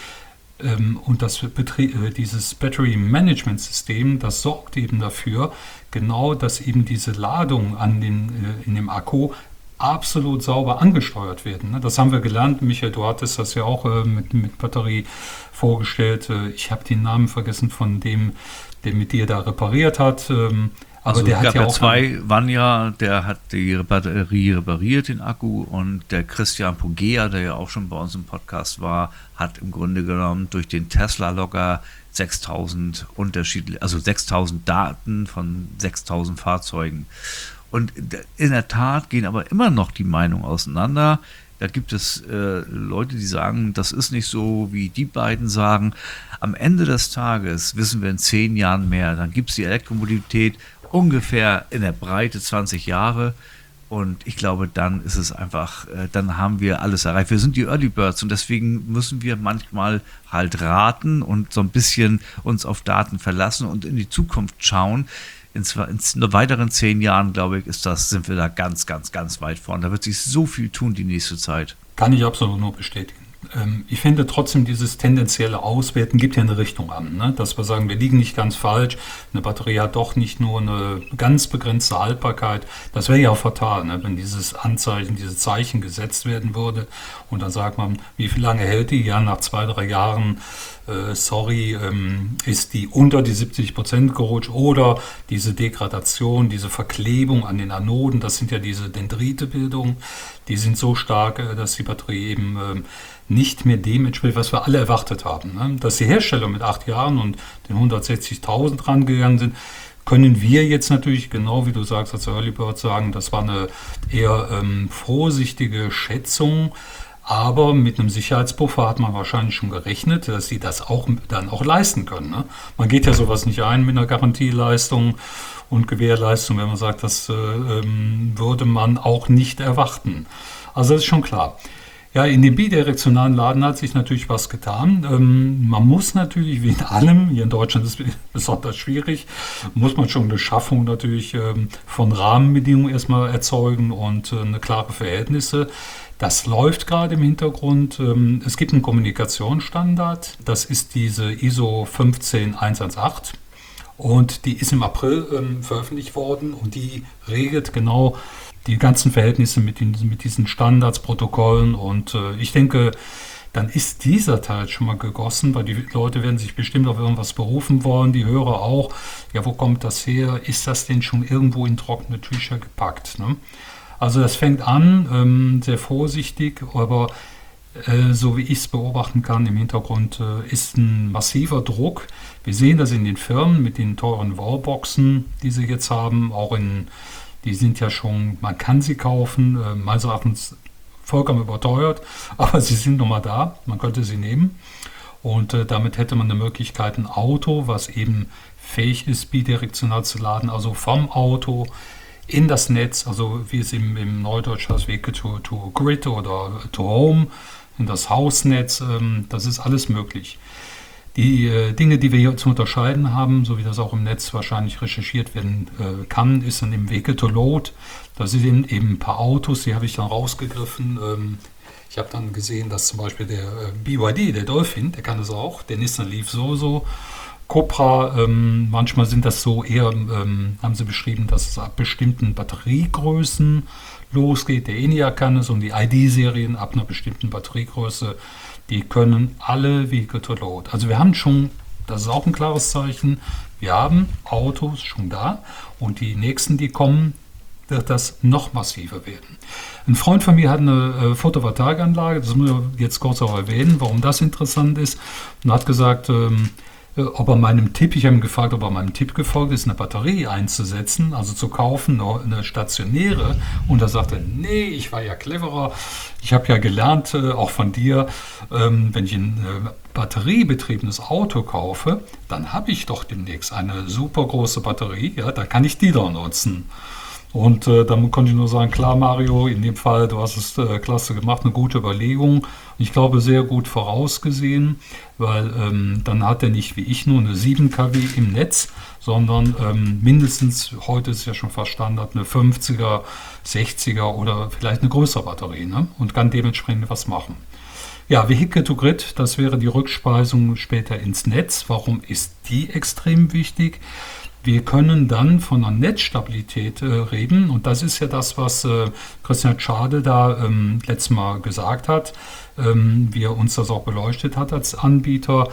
und dieses Battery Management System, das sorgt eben dafür, genau, dass eben diese Ladung in dem Akku absolut sauber angesteuert werden. Das haben wir gelernt. Michael, du hattest das ja auch mit Batterie vorgestellt. Ich habe den Namen vergessen von dem, der mit dir da repariert hat. Aber also der hat ja auch Vanja, der hat die Batterie repariert, den Akku, und der Christian Pogea, der ja auch schon bei uns im Podcast war, hat im Grunde genommen durch den Tesla-Logger 6.000 also 6.000 Daten von 6.000 Fahrzeugen. Und in der Tat gehen aber immer noch die Meinungen auseinander. Da gibt es Leute, die sagen, das ist nicht so, wie die beiden sagen. Am Ende des Tages wissen wir in 10 Jahren mehr. Dann gibt es die Elektromobilität ungefähr in der Breite 20 Jahre. Und ich glaube, dann ist es einfach, dann haben wir alles erreicht. Wir sind die Early Birds und deswegen müssen wir manchmal halt raten und so ein bisschen uns auf Daten verlassen und in die Zukunft schauen. In weiteren 10 Jahren, glaube ich, sind wir da ganz, ganz, ganz weit vorne. Da wird sich so viel tun die nächste Zeit. Kann ich absolut nur bestätigen. Ich finde trotzdem, dieses tendenzielle Auswerten gibt ja eine Richtung an, ne? Dass wir sagen, wir liegen nicht ganz falsch. Eine Batterie hat doch nicht nur eine ganz begrenzte Haltbarkeit. Das wäre ja fatal, ne? Wenn dieses Zeichen gesetzt werden würde und dann sagt man, wie lange hält die? Ja, nach 2-3 Jahren ist die unter die 70% gerutscht oder diese Degradation, diese Verklebung an den Anoden, das sind ja diese Dendritebildungen, die sind so stark, dass die Batterie eben nicht mehr dem entspricht, was wir alle erwartet haben. Ne? Dass die Hersteller mit 8 Jahren und den 160.000 rangegangen sind, können wir jetzt natürlich, genau wie du sagst, als Early Bird sagen, das war eine eher vorsichtige Schätzung. Aber mit einem Sicherheitspuffer hat man wahrscheinlich schon gerechnet, dass sie das auch dann auch leisten können. Ne? Man geht ja sowas nicht ein mit einer Garantieleistung und Gewährleistung, wenn man sagt, das würde man auch nicht erwarten. Also das ist schon klar. Ja, in dem bidirektionalen Laden hat sich natürlich was getan. Man muss natürlich, wie in allem, hier in Deutschland ist es besonders schwierig, muss man schon eine Schaffung natürlich von Rahmenbedingungen erstmal erzeugen und eine klare Verhältnisse. Das läuft gerade im Hintergrund. Es gibt einen Kommunikationsstandard, das ist diese ISO 15118 und die ist im April veröffentlicht worden und die regelt genau die ganzen Verhältnisse mit diesen Standards, Protokollen und ich denke, dann ist dieser Teil schon mal gegossen, weil die Leute werden sich bestimmt auf irgendwas berufen wollen, die Hörer auch. Ja, wo kommt das her? Ist das denn schon irgendwo in trockene Tücher gepackt? Ne? Also das fängt an, sehr vorsichtig, aber so wie ich es beobachten kann im Hintergrund, ist ein massiver Druck. Wir sehen das in den Firmen mit den teuren Wallboxen, die sie jetzt haben, auch die sind ja schon, man kann sie kaufen, meines Erachtens vollkommen überteuert, aber sie sind noch mal da, man könnte sie nehmen und damit hätte man eine Möglichkeit, ein Auto, was eben fähig ist, bidirektional zu laden, also vom Auto in das Netz, also wie es im Neudeutsch heißt, Wege to Grid oder to Home, in das Hausnetz, das ist alles möglich. Die Dinge, die wir hier zu unterscheiden haben, so wie das auch im Netz wahrscheinlich recherchiert werden kann, ist dann im Vehicle to Load. Da sind eben ein paar Autos, die habe ich dann rausgegriffen. Ich habe dann gesehen, dass zum Beispiel der BYD, der Dolphin, der kann das auch, der Nissan Leaf so. Cupra, manchmal sind das so eher, haben sie beschrieben, dass es ab bestimmten Batteriegrößen losgeht. Der Enyaq kann es und die ID-Serien ab einer bestimmten Batteriegröße, die können alle Vehicle to Load. Also wir haben schon, das ist auch ein klares Zeichen, wir haben Autos schon da und die nächsten, die kommen, wird das noch massiver werden. Ein Freund von mir hat eine Photovoltaikanlage, das muss ich jetzt kurz auch erwähnen, warum das interessant ist, und hat gesagt, ob er meinem Tipp, ich habe ihn gefragt, ob er meinem Tipp gefolgt ist, eine Batterie einzusetzen, also zu kaufen, eine stationäre. Und er sagte, nee, ich war ja cleverer. Ich habe ja gelernt, auch von dir, wenn ich ein batteriebetriebenes Auto kaufe, dann habe ich doch demnächst eine super große Batterie, ja, da kann ich die doch nutzen. Und dann konnte ich nur sagen, klar Mario, in dem Fall, du hast es klasse gemacht, eine gute Überlegung. Ich glaube, sehr gut vorausgesehen, weil dann hat er nicht wie ich nur eine 7 kW im Netz, sondern mindestens, heute ist ja schon fast Standard, eine 50er, 60er oder vielleicht eine größere Batterie, ne? Und kann dementsprechend was machen. Ja, Vehicle to Grid, das wäre die Rückspeisung später ins Netz. Warum ist die extrem wichtig? Wir können dann von einer Netzstabilität reden und das ist ja das, was Christian Schade da letztes Mal gesagt hat, wie er uns das auch beleuchtet hat als Anbieter.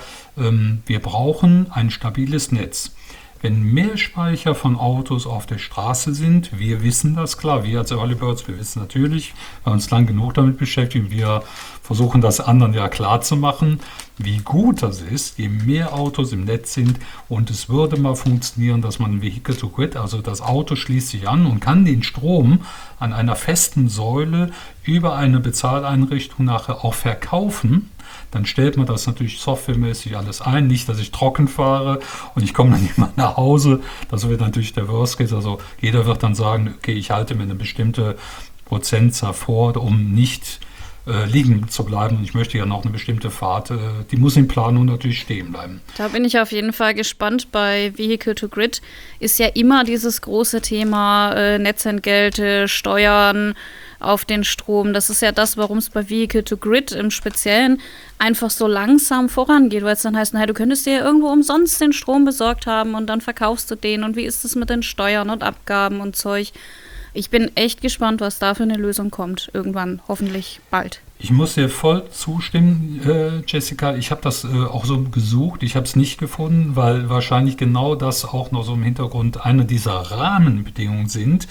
Wir brauchen ein stabiles Netz. Wenn mehr Speicher von Autos auf der Straße sind, wir wissen das, klar, wir als Early Birds, wir wissen natürlich, weil wir uns lang genug damit beschäftigen, wir versuchen das anderen ja klar zu machen, wie gut das ist, je mehr Autos im Netz sind und es würde mal funktionieren, dass man ein Vehicle to Grid, also das Auto schließt sich an und kann den Strom an einer festen Säule über eine Bezahleinrichtung nachher auch verkaufen. Dann stellt man das natürlich softwaremäßig alles ein, nicht, dass ich trocken fahre und ich komme dann nicht mal nach Hause. Das wird natürlich der Worst Case. Also jeder wird dann sagen, okay, ich halte mir eine bestimmte Prozentzahl vor, um nicht liegen zu bleiben. Und ich möchte ja noch eine bestimmte Fahrt, die muss in Planung natürlich stehen bleiben. Da bin ich auf jeden Fall gespannt. Bei Vehicle to Grid ist ja immer dieses große Thema Netzentgelte, Steuern auf den Strom. Das ist ja das, warum es bei Vehicle to Grid im Speziellen einfach so langsam vorangeht, weil es dann heißt, naja, du könntest dir ja irgendwo umsonst den Strom besorgt haben und dann verkaufst du den und wie ist es mit den Steuern und Abgaben und Zeug. Ich bin echt gespannt, was da für eine Lösung kommt. Irgendwann, hoffentlich bald. Ich muss dir voll zustimmen, Jessica. Ich habe das auch so gesucht. Ich habe es nicht gefunden, weil wahrscheinlich genau das auch noch so im Hintergrund eine dieser Rahmenbedingungen sind.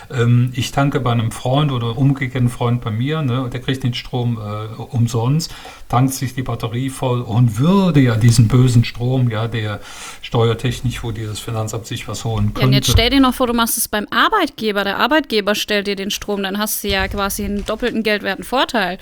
Ich tanke bei einem Freund oder umgekehrten Freund bei mir, ne, der kriegt den Strom umsonst. tankt sich die Batterie voll und würde ja diesen bösen Strom, ja, der steuertechnisch, wo dir das Finanzamt sich was holen könnte. Ja, und jetzt stell dir noch vor, du machst es beim Arbeitgeber. Der Arbeitgeber stellt dir den Strom, dann hast du ja quasi einen doppelten geldwerten Vorteil.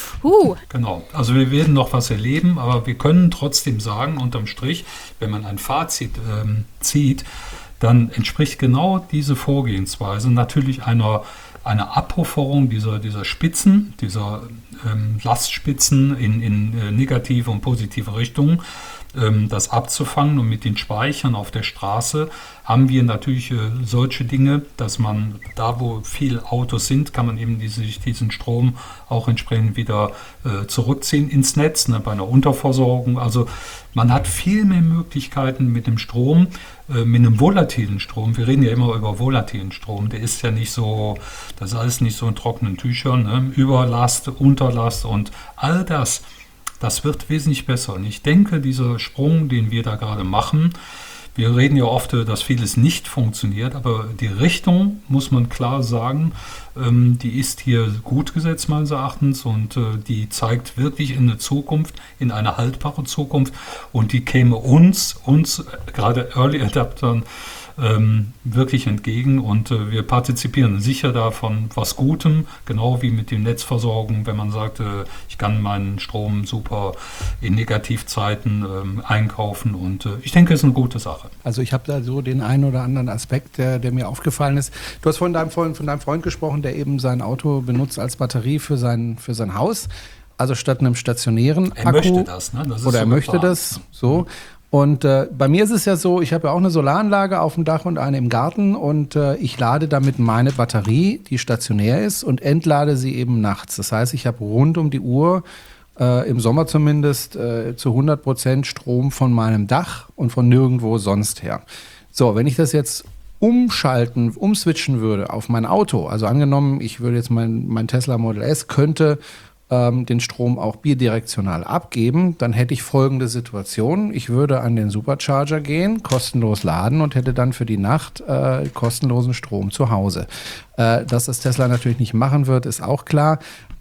Genau, also wir werden noch was erleben, aber wir können trotzdem sagen, unterm Strich, wenn man ein Fazit zieht, dann entspricht genau diese Vorgehensweise natürlich einer Abpufferung dieser Spitzen, dieser Lastspitzen in negative und positive Richtungen, das abzufangen. Und mit den Speichern auf der Straße haben wir natürlich solche Dinge, dass man da, wo viele Autos sind, kann man eben diesen Strom auch entsprechend wieder zurückziehen ins Netz, ne, bei einer Unterversorgung. Also man hat viel mehr Möglichkeiten mit dem Strom, mit einem volatilen Strom. Wir reden ja immer über volatilen Strom. Der ist ja nicht so, das ist alles nicht so in trockenen Tüchern, ne? Überlast, Unterlast und all das. Das wird wesentlich besser. Und ich denke, dieser Sprung, den wir da gerade machen, wir reden ja oft, dass vieles nicht funktioniert, aber die Richtung, muss man klar sagen, die ist hier gut gesetzt meines Erachtens und die zeigt wirklich in eine Zukunft, in eine haltbare Zukunft und die käme uns gerade Early Adaptern, wirklich entgegen und wir partizipieren sicher davon was Gutem, genau wie mit den Netzversorgung, wenn man sagt, ich kann meinen Strom super in Negativzeiten einkaufen und ich denke, es ist eine gute Sache. Also ich habe da so den einen oder anderen Aspekt, der mir aufgefallen ist. Du hast von deinem Freund gesprochen, der eben sein Auto benutzt als Batterie für sein Haus, also statt einem stationären Akku. Er möchte das, ne? Das ist oder er so möchte geplant. das, so. Und bei mir ist es ja so, ich habe ja auch eine Solaranlage auf dem Dach und eine im Garten und ich lade damit meine Batterie, die stationär ist, und entlade sie eben nachts. Das heißt, ich habe rund um die Uhr, im Sommer zumindest, zu 100% Strom von meinem Dach und von nirgendwo sonst her. So, wenn ich das jetzt umswitchen würde auf mein Auto, also angenommen, ich würde jetzt mein Tesla Model S könnte den Strom auch bidirektional abgeben, dann hätte ich folgende Situation. Ich würde an den Supercharger gehen, kostenlos laden und hätte dann für die Nacht kostenlosen Strom zu Hause. Dass das Tesla natürlich nicht machen wird, ist auch klar.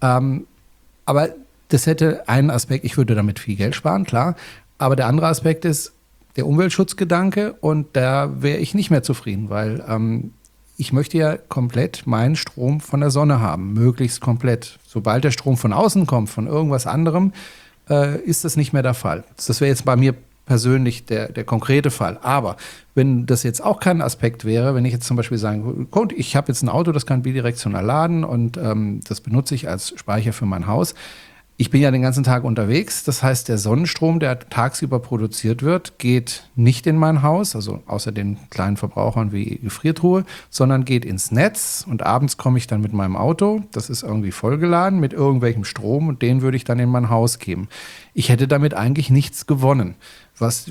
Aber das hätte einen Aspekt, ich würde damit viel Geld sparen, klar. Aber der andere Aspekt ist der Umweltschutzgedanke und da wäre ich nicht mehr zufrieden, weil ich möchte ja komplett meinen Strom von der Sonne haben, möglichst komplett. Sobald der Strom von außen kommt, von irgendwas anderem, ist das nicht mehr der Fall. Das wäre jetzt bei mir persönlich der konkrete Fall. Aber wenn das jetzt auch kein Aspekt wäre, wenn ich jetzt zum Beispiel sagen könnte, ich habe jetzt ein Auto, das kann bidirektional laden und das benutze ich als Speicher für mein Haus. Ich bin ja den ganzen Tag unterwegs, das heißt, der Sonnenstrom, der tagsüber produziert wird, geht nicht in mein Haus, also außer den kleinen Verbrauchern wie Gefriertruhe, sondern geht ins Netz und abends komme ich dann mit meinem Auto, das ist irgendwie vollgeladen mit irgendwelchem Strom und den würde ich dann in mein Haus geben. Ich hätte damit eigentlich nichts gewonnen, was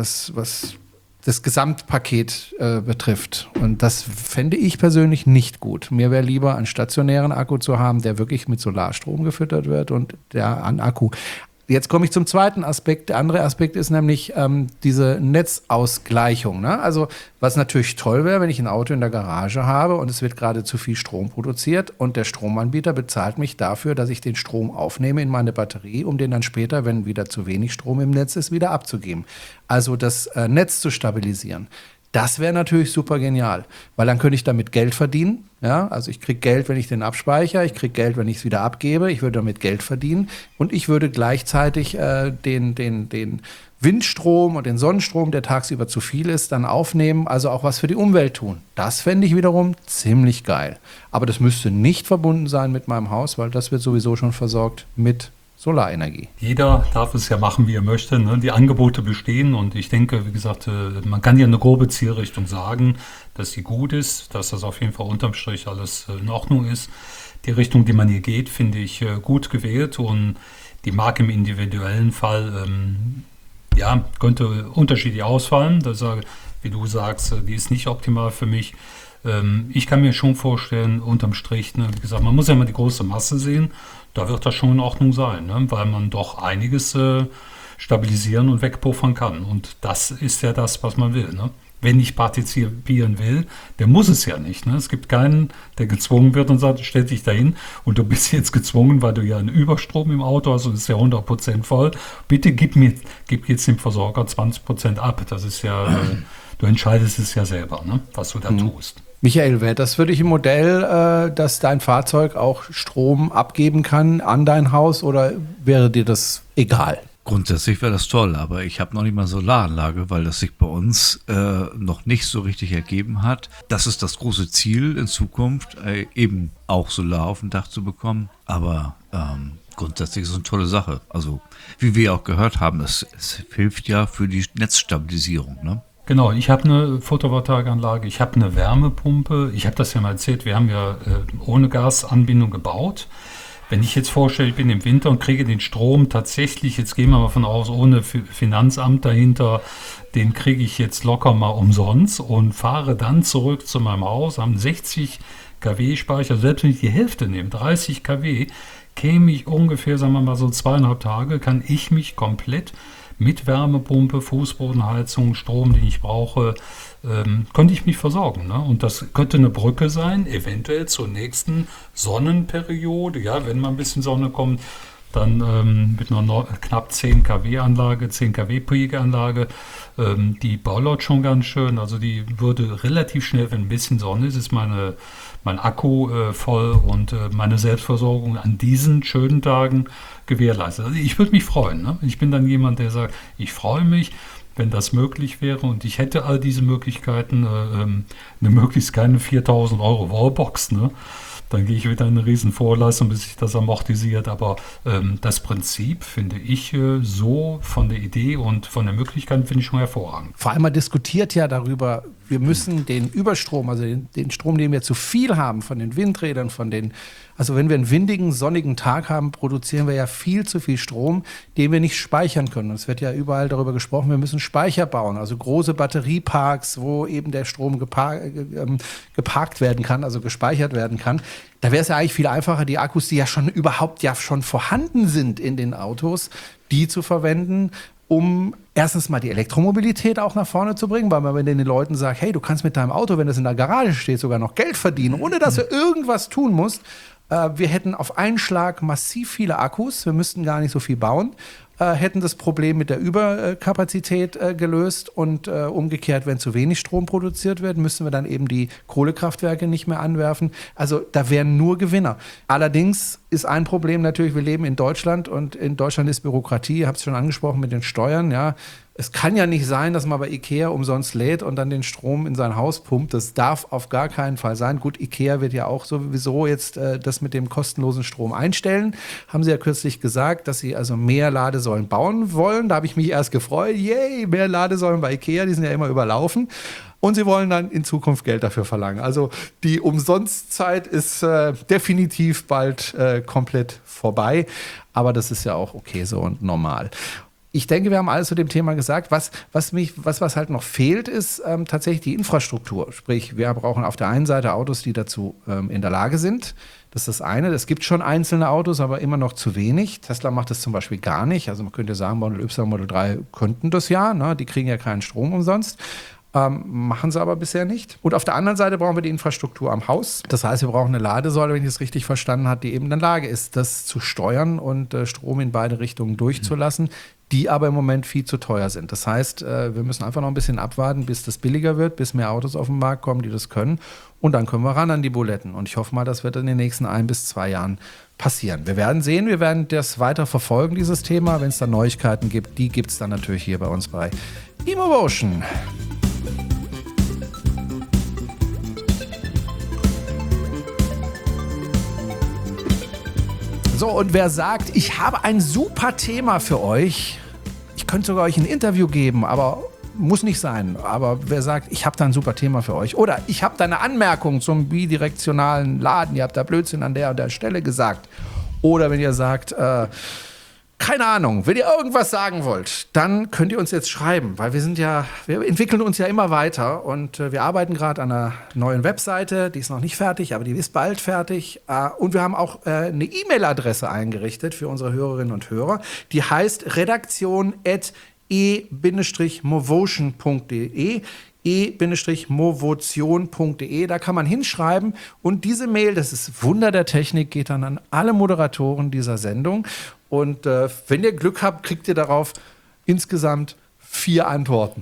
das Gesamtpaket betrifft. Und das fände ich persönlich nicht gut. Mir wäre lieber, einen stationären Akku zu haben, der wirklich mit Solarstrom gefüttert wird und der an Akku. Jetzt komme ich zum zweiten Aspekt. Der andere Aspekt ist nämlich diese Netzausgleichung. Ne? Also was natürlich toll wäre, wenn ich ein Auto in der Garage habe und es wird gerade zu viel Strom produziert und der Stromanbieter bezahlt mich dafür, dass ich den Strom aufnehme in meine Batterie, um den dann später, wenn wieder zu wenig Strom im Netz ist, wieder abzugeben. Also das Netz zu stabilisieren. Das wäre natürlich super genial, weil dann könnte ich damit Geld verdienen. Ja? Also ich kriege Geld, wenn ich den abspeichere, ich kriege Geld, wenn ich es wieder abgebe, ich würde damit Geld verdienen und ich würde gleichzeitig den Windstrom und den Sonnenstrom, der tagsüber zu viel ist, dann aufnehmen, also auch was für die Umwelt tun. Das fände ich wiederum ziemlich geil. Aber das müsste nicht verbunden sein mit meinem Haus, weil das wird sowieso schon versorgt mit Solarenergie. Jeder darf es ja machen, wie er möchte. Ne? Die Angebote bestehen und ich denke, wie gesagt, man kann ja eine grobe Zielrichtung sagen, dass sie gut ist, dass das auf jeden Fall unterm Strich alles in Ordnung ist. Die Richtung, die man hier geht, finde ich gut gewählt und die mag im individuellen Fall, könnte unterschiedlich ausfallen. Das, wie du sagst, die ist nicht optimal für mich. Ich kann mir schon vorstellen, unterm Strich, ne, wie gesagt, man muss ja immer die große Masse sehen, da wird das schon in Ordnung sein, ne, weil man doch einiges stabilisieren und wegpuffern kann. Und das ist ja das, was man will. Ne? wenn ich partizipieren will, der muss es ja nicht. Ne? Es gibt keinen, der gezwungen wird und sagt, stell dich dahin und du bist jetzt gezwungen, weil du ja einen Überstrom im Auto hast und es ist ja 100% voll. Bitte gib jetzt dem Versorger 20% ab. Das ist ja, du entscheidest es ja selber, ne? Was du da tust. Michael, wäre das für dich ein Modell, dass dein Fahrzeug auch Strom abgeben kann an dein Haus oder wäre dir das egal? Grundsätzlich wäre das toll, aber ich habe noch nicht mal Solaranlage, weil das sich bei uns noch nicht so richtig ergeben hat. Das ist das große Ziel in Zukunft, eben auch Solar auf dem Dach zu bekommen. Aber grundsätzlich ist es eine tolle Sache. Also wie wir auch gehört haben, es hilft ja für die Netzstabilisierung, ne? Genau, ich habe eine Photovoltaikanlage, ich habe eine Wärmepumpe. Ich habe das ja mal erzählt, wir haben ja ohne Gasanbindung gebaut. Wenn ich jetzt vorstelle, ich bin im Winter und kriege den Strom tatsächlich, jetzt gehen wir mal von aus, ohne Finanzamt dahinter, den kriege ich jetzt locker mal umsonst und fahre dann zurück zu meinem Haus, haben 60 kW Speicher, selbst wenn ich die Hälfte nehme, 30 kW, käme ich ungefähr, sagen wir mal so 2,5 Tage, kann ich mich komplett mit Wärmepumpe, Fußbodenheizung, Strom, den ich brauche, könnte ich mich versorgen. Ne? Und das könnte eine Brücke sein, eventuell zur nächsten Sonnenperiode. Ja, wenn mal ein bisschen Sonne kommt, dann mit einer knapp 10 kW-Anlage, 10 kW-Peak-Anlage, die baulaut schon ganz schön. Also die würde relativ schnell, wenn ein bisschen Sonne ist, ist mein Akku voll und meine Selbstversorgung an diesen schönen Tagen gewährleistet. Also ich würde mich freuen. Ne? Ich bin dann jemand, der sagt, ich freue mich, wenn das möglich wäre und ich hätte all diese Möglichkeiten, eine möglichst keine 4.000 € Wallbox, ne? Dann gehe ich wieder in eine riesen Vorleistung, bis sich das amortisiert. Aber das Prinzip finde ich so von der Idee und von der Möglichkeit finde ich schon hervorragend. Vor allem man diskutiert ja darüber, wir müssen den Überstrom, also den Strom, den wir zu viel haben von den Windrädern, also wenn wir einen windigen, sonnigen Tag haben, produzieren wir ja viel zu viel Strom, den wir nicht speichern können. Und es wird ja überall darüber gesprochen, wir müssen Speicher bauen, also große Batterieparks, wo eben der Strom geparkt werden kann, also gespeichert werden kann. Da wäre es ja eigentlich viel einfacher, die Akkus, die ja schon vorhanden sind in den Autos, die zu verwenden, um erstens mal die Elektromobilität auch nach vorne zu bringen, weil man den Leuten sagt, hey, du kannst mit deinem Auto, wenn das in der Garage steht, sogar noch Geld verdienen, ohne dass du irgendwas tun musst. Wir hätten auf einen Schlag massiv viele Akkus, wir müssten gar nicht so viel bauen, hätten das Problem mit der Überkapazität gelöst und umgekehrt, wenn zu wenig Strom produziert wird, müssen wir dann eben die Kohlekraftwerke nicht mehr anwerfen. Also da wären nur Gewinner. Allerdings ist ein Problem natürlich, wir leben in Deutschland und in Deutschland ist Bürokratie, ihr habt es schon angesprochen mit den Steuern, ja. Es kann ja nicht sein, dass man bei Ikea umsonst lädt und dann den Strom in sein Haus pumpt. Das darf auf gar keinen Fall sein. Gut, Ikea wird ja auch sowieso jetzt das mit dem kostenlosen Strom einstellen. Haben sie ja kürzlich gesagt, dass sie also mehr Ladesäulen bauen wollen. Da habe ich mich erst gefreut. Yay, mehr Ladesäulen bei Ikea, die sind ja immer überlaufen. Und sie wollen dann in Zukunft Geld dafür verlangen. Also die Umsonstzeit ist definitiv bald komplett vorbei. Aber das ist ja auch okay so und normal. Ich denke, wir haben alles zu dem Thema gesagt. Was halt noch fehlt, ist tatsächlich die Infrastruktur. Sprich, wir brauchen auf der einen Seite Autos, die dazu in der Lage sind. Das ist das eine. Es gibt schon einzelne Autos, aber immer noch zu wenig. Tesla macht das zum Beispiel gar nicht. Also man könnte sagen, Model Y, Model 3 könnten das ja. Ne? Die kriegen ja keinen Strom umsonst. Machen sie aber bisher nicht. Und auf der anderen Seite brauchen wir die Infrastruktur am Haus. Das heißt, wir brauchen eine Ladesäule, wenn ich es richtig verstanden habe, die eben in der Lage ist, das zu steuern und Strom in beide Richtungen durchzulassen, die aber im Moment viel zu teuer sind. Das heißt, wir müssen einfach noch ein bisschen abwarten, bis das billiger wird, bis mehr Autos auf den Markt kommen, die das können. Und dann können wir ran an die Buletten. Und ich hoffe mal, das wird in den nächsten 1 bis 2 Jahren passieren. Wir werden sehen, wir werden das weiter verfolgen, dieses Thema. Wenn es da Neuigkeiten gibt, die gibt es dann natürlich hier bei uns bei Imovotion. So, und wer sagt, ich habe ein super Thema für euch, ich könnte sogar euch ein Interview geben, aber muss nicht sein. Aber wer sagt, ich habe da ein super Thema für euch oder ich habe da eine Anmerkung zum bidirektionalen Laden, ihr habt da Blödsinn an der und der Stelle gesagt. Oder wenn ihr sagt, keine Ahnung, wenn ihr irgendwas sagen wollt, dann könnt ihr uns jetzt schreiben, weil wir entwickeln uns ja immer weiter und wir arbeiten gerade an einer neuen Webseite, die ist noch nicht fertig, aber die ist bald fertig und wir haben auch eine E-Mail-Adresse eingerichtet für unsere Hörerinnen und Hörer, die heißt redaktion@ e-movotion.de. e-movotion.de, da kann man hinschreiben und diese Mail, das ist Wunder der Technik, geht dann an alle Moderatoren dieser Sendung und wenn ihr Glück habt, kriegt ihr darauf insgesamt 4 Antworten.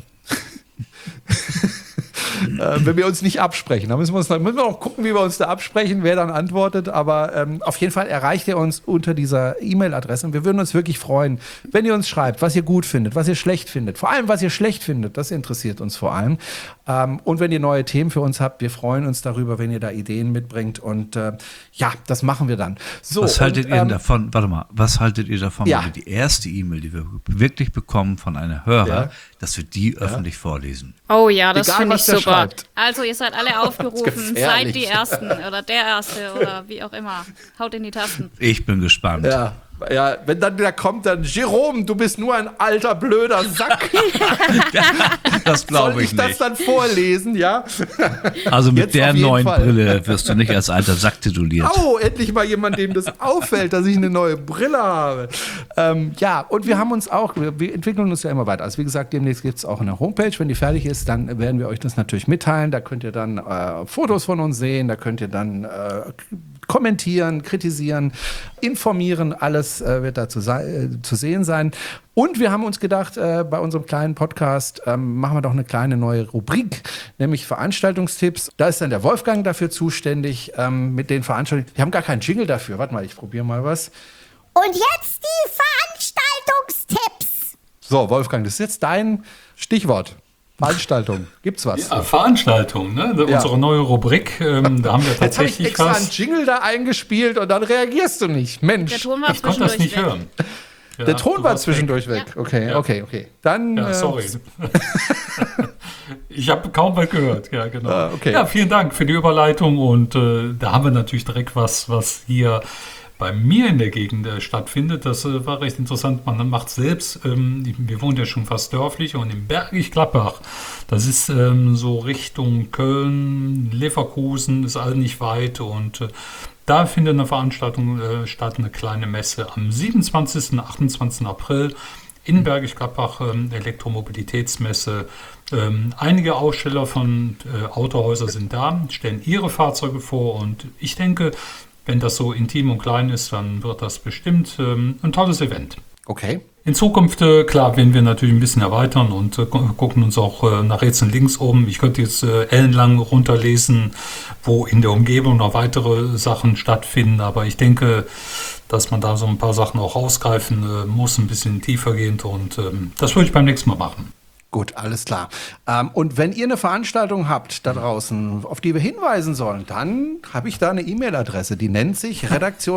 Wenn wir uns nicht absprechen. Da müssen wir auch gucken, wie wir uns da absprechen, wer dann antwortet. Aber auf jeden Fall erreicht ihr uns unter dieser E-Mail-Adresse. Und wir würden uns wirklich freuen, wenn ihr uns schreibt, was ihr gut findet, was ihr schlecht findet. Vor allem, was ihr schlecht findet. Das interessiert uns vor allem. Und wenn ihr neue Themen für uns habt, wir freuen uns darüber, wenn ihr da Ideen mitbringt. Und ja, das machen wir dann. So, was haltet ihr davon, was haltet ihr davon, ja. wenn wir die erste E-Mail, die wir wirklich bekommen von einem Hörer, dass wir die öffentlich vorlesen? Oh ja, das Egal, finde ich was der super. schreibt. Also ihr seid alle aufgerufen, seid die Ersten oder der Erste oder wie auch immer. Haut in die Tasten. Ich bin gespannt. Ja, wenn dann der kommt, dann Jerome, du bist nur ein alter, blöder Sack. Das glaube ich nicht. Soll ich das dann vorlesen, ja? Also mit Jetzt der auf jeden neuen Fall. Brille wirst du nicht als alter Sack tituliert. Oh, endlich mal jemand, dem das auffällt, dass ich eine neue Brille habe. Ja, und wir haben uns auch, wir entwickeln uns ja immer weiter. Also wie gesagt, demnächst gibt es auch eine Homepage. Wenn die fertig ist, dann werden wir euch das natürlich mitteilen. Da könnt ihr dann Fotos von uns sehen, da könnt ihr dann kommentieren, kritisieren, informieren, alles wird da zu sehen sein. Und wir haben uns gedacht, bei unserem kleinen Podcast machen wir doch eine kleine neue Rubrik, nämlich Veranstaltungstipps. Da ist dann der Wolfgang dafür zuständig mit den Veranstaltungen. Wir haben gar keinen Jingle dafür. Warte mal, ich probiere mal was. Und jetzt die Veranstaltungstipps. So, Wolfgang, das ist jetzt dein Stichwort. Veranstaltung. Gibt's was? Ja, Veranstaltung, ne? Unsere neue Rubrik, da haben wir Jetzt habe ich tatsächlich extra einen Jingle da eingespielt und dann reagierst du nicht. Mensch. Der Ton war Ich konnte das zwischendurch nicht weg. hören. Ja, Der Ton du war warst zwischendurch weg. Okay, Ja. okay. Dann, Ja, sorry. Ich habe kaum was gehört. Ja, genau. Okay. Ja, vielen Dank für die Überleitung. Und da haben wir natürlich direkt was hier bei mir in der Gegend stattfindet. Das war recht interessant. Man macht selbst, wir wohnen ja schon fast dörflich und in Bergisch Gladbach, das ist so Richtung Köln, Leverkusen, ist all nicht weit und da findet eine Veranstaltung statt, eine kleine Messe am 27. und 28. April in Bergisch Gladbach, Elektromobilitätsmesse. Einige Aussteller von Autohäusern sind da, stellen ihre Fahrzeuge vor und ich denke, wenn das so intim und klein ist, dann wird das bestimmt ein tolles Event. Okay. In Zukunft, klar, werden wir natürlich ein bisschen erweitern und gucken uns auch nach rechts und links um. Ich könnte jetzt ellenlang runterlesen, wo in der Umgebung noch weitere Sachen stattfinden, aber ich denke, dass man da so ein paar Sachen auch rausgreifen muss, ein bisschen tiefergehend und das würde ich beim nächsten Mal machen. Gut, alles klar. Und wenn ihr eine Veranstaltung habt da draußen, auf die wir hinweisen sollen, dann habe ich da eine E-Mail-Adresse, die nennt sich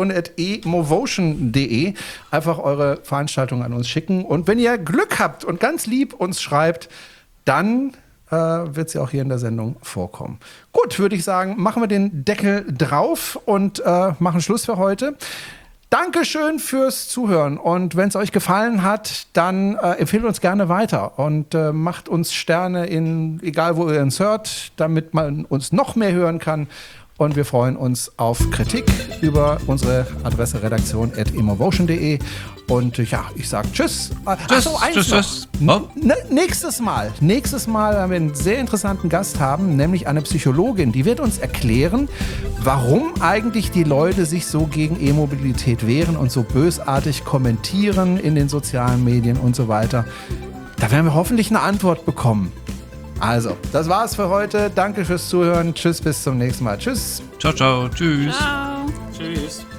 redaktion@emovotion.de. Einfach eure Veranstaltung an uns schicken. Und wenn ihr Glück habt und ganz lieb uns schreibt, dann wird sie auch hier in der Sendung vorkommen. Gut, würde ich sagen, machen wir den Deckel drauf und machen Schluss für heute. Dankeschön fürs Zuhören und wenn es euch gefallen hat, dann empfehlt uns gerne weiter und macht uns Sterne egal wo ihr uns hört, damit man uns noch mehr hören kann und wir freuen uns auf Kritik über unsere Adresse redaktion@emovotion.de und ja, ich sage Tschüss. Tschüss. Nächstes Mal werden wir einen sehr interessanten Gast haben, nämlich eine Psychologin, die wird uns erklären, warum eigentlich die Leute sich so gegen E-Mobilität wehren und so bösartig kommentieren in den sozialen Medien und so weiter. Da werden wir hoffentlich eine Antwort bekommen. Also, das war's für heute. Danke fürs Zuhören. Tschüss, bis zum nächsten Mal. Tschüss. Ciao, tschüss. Ciao. Tschüss.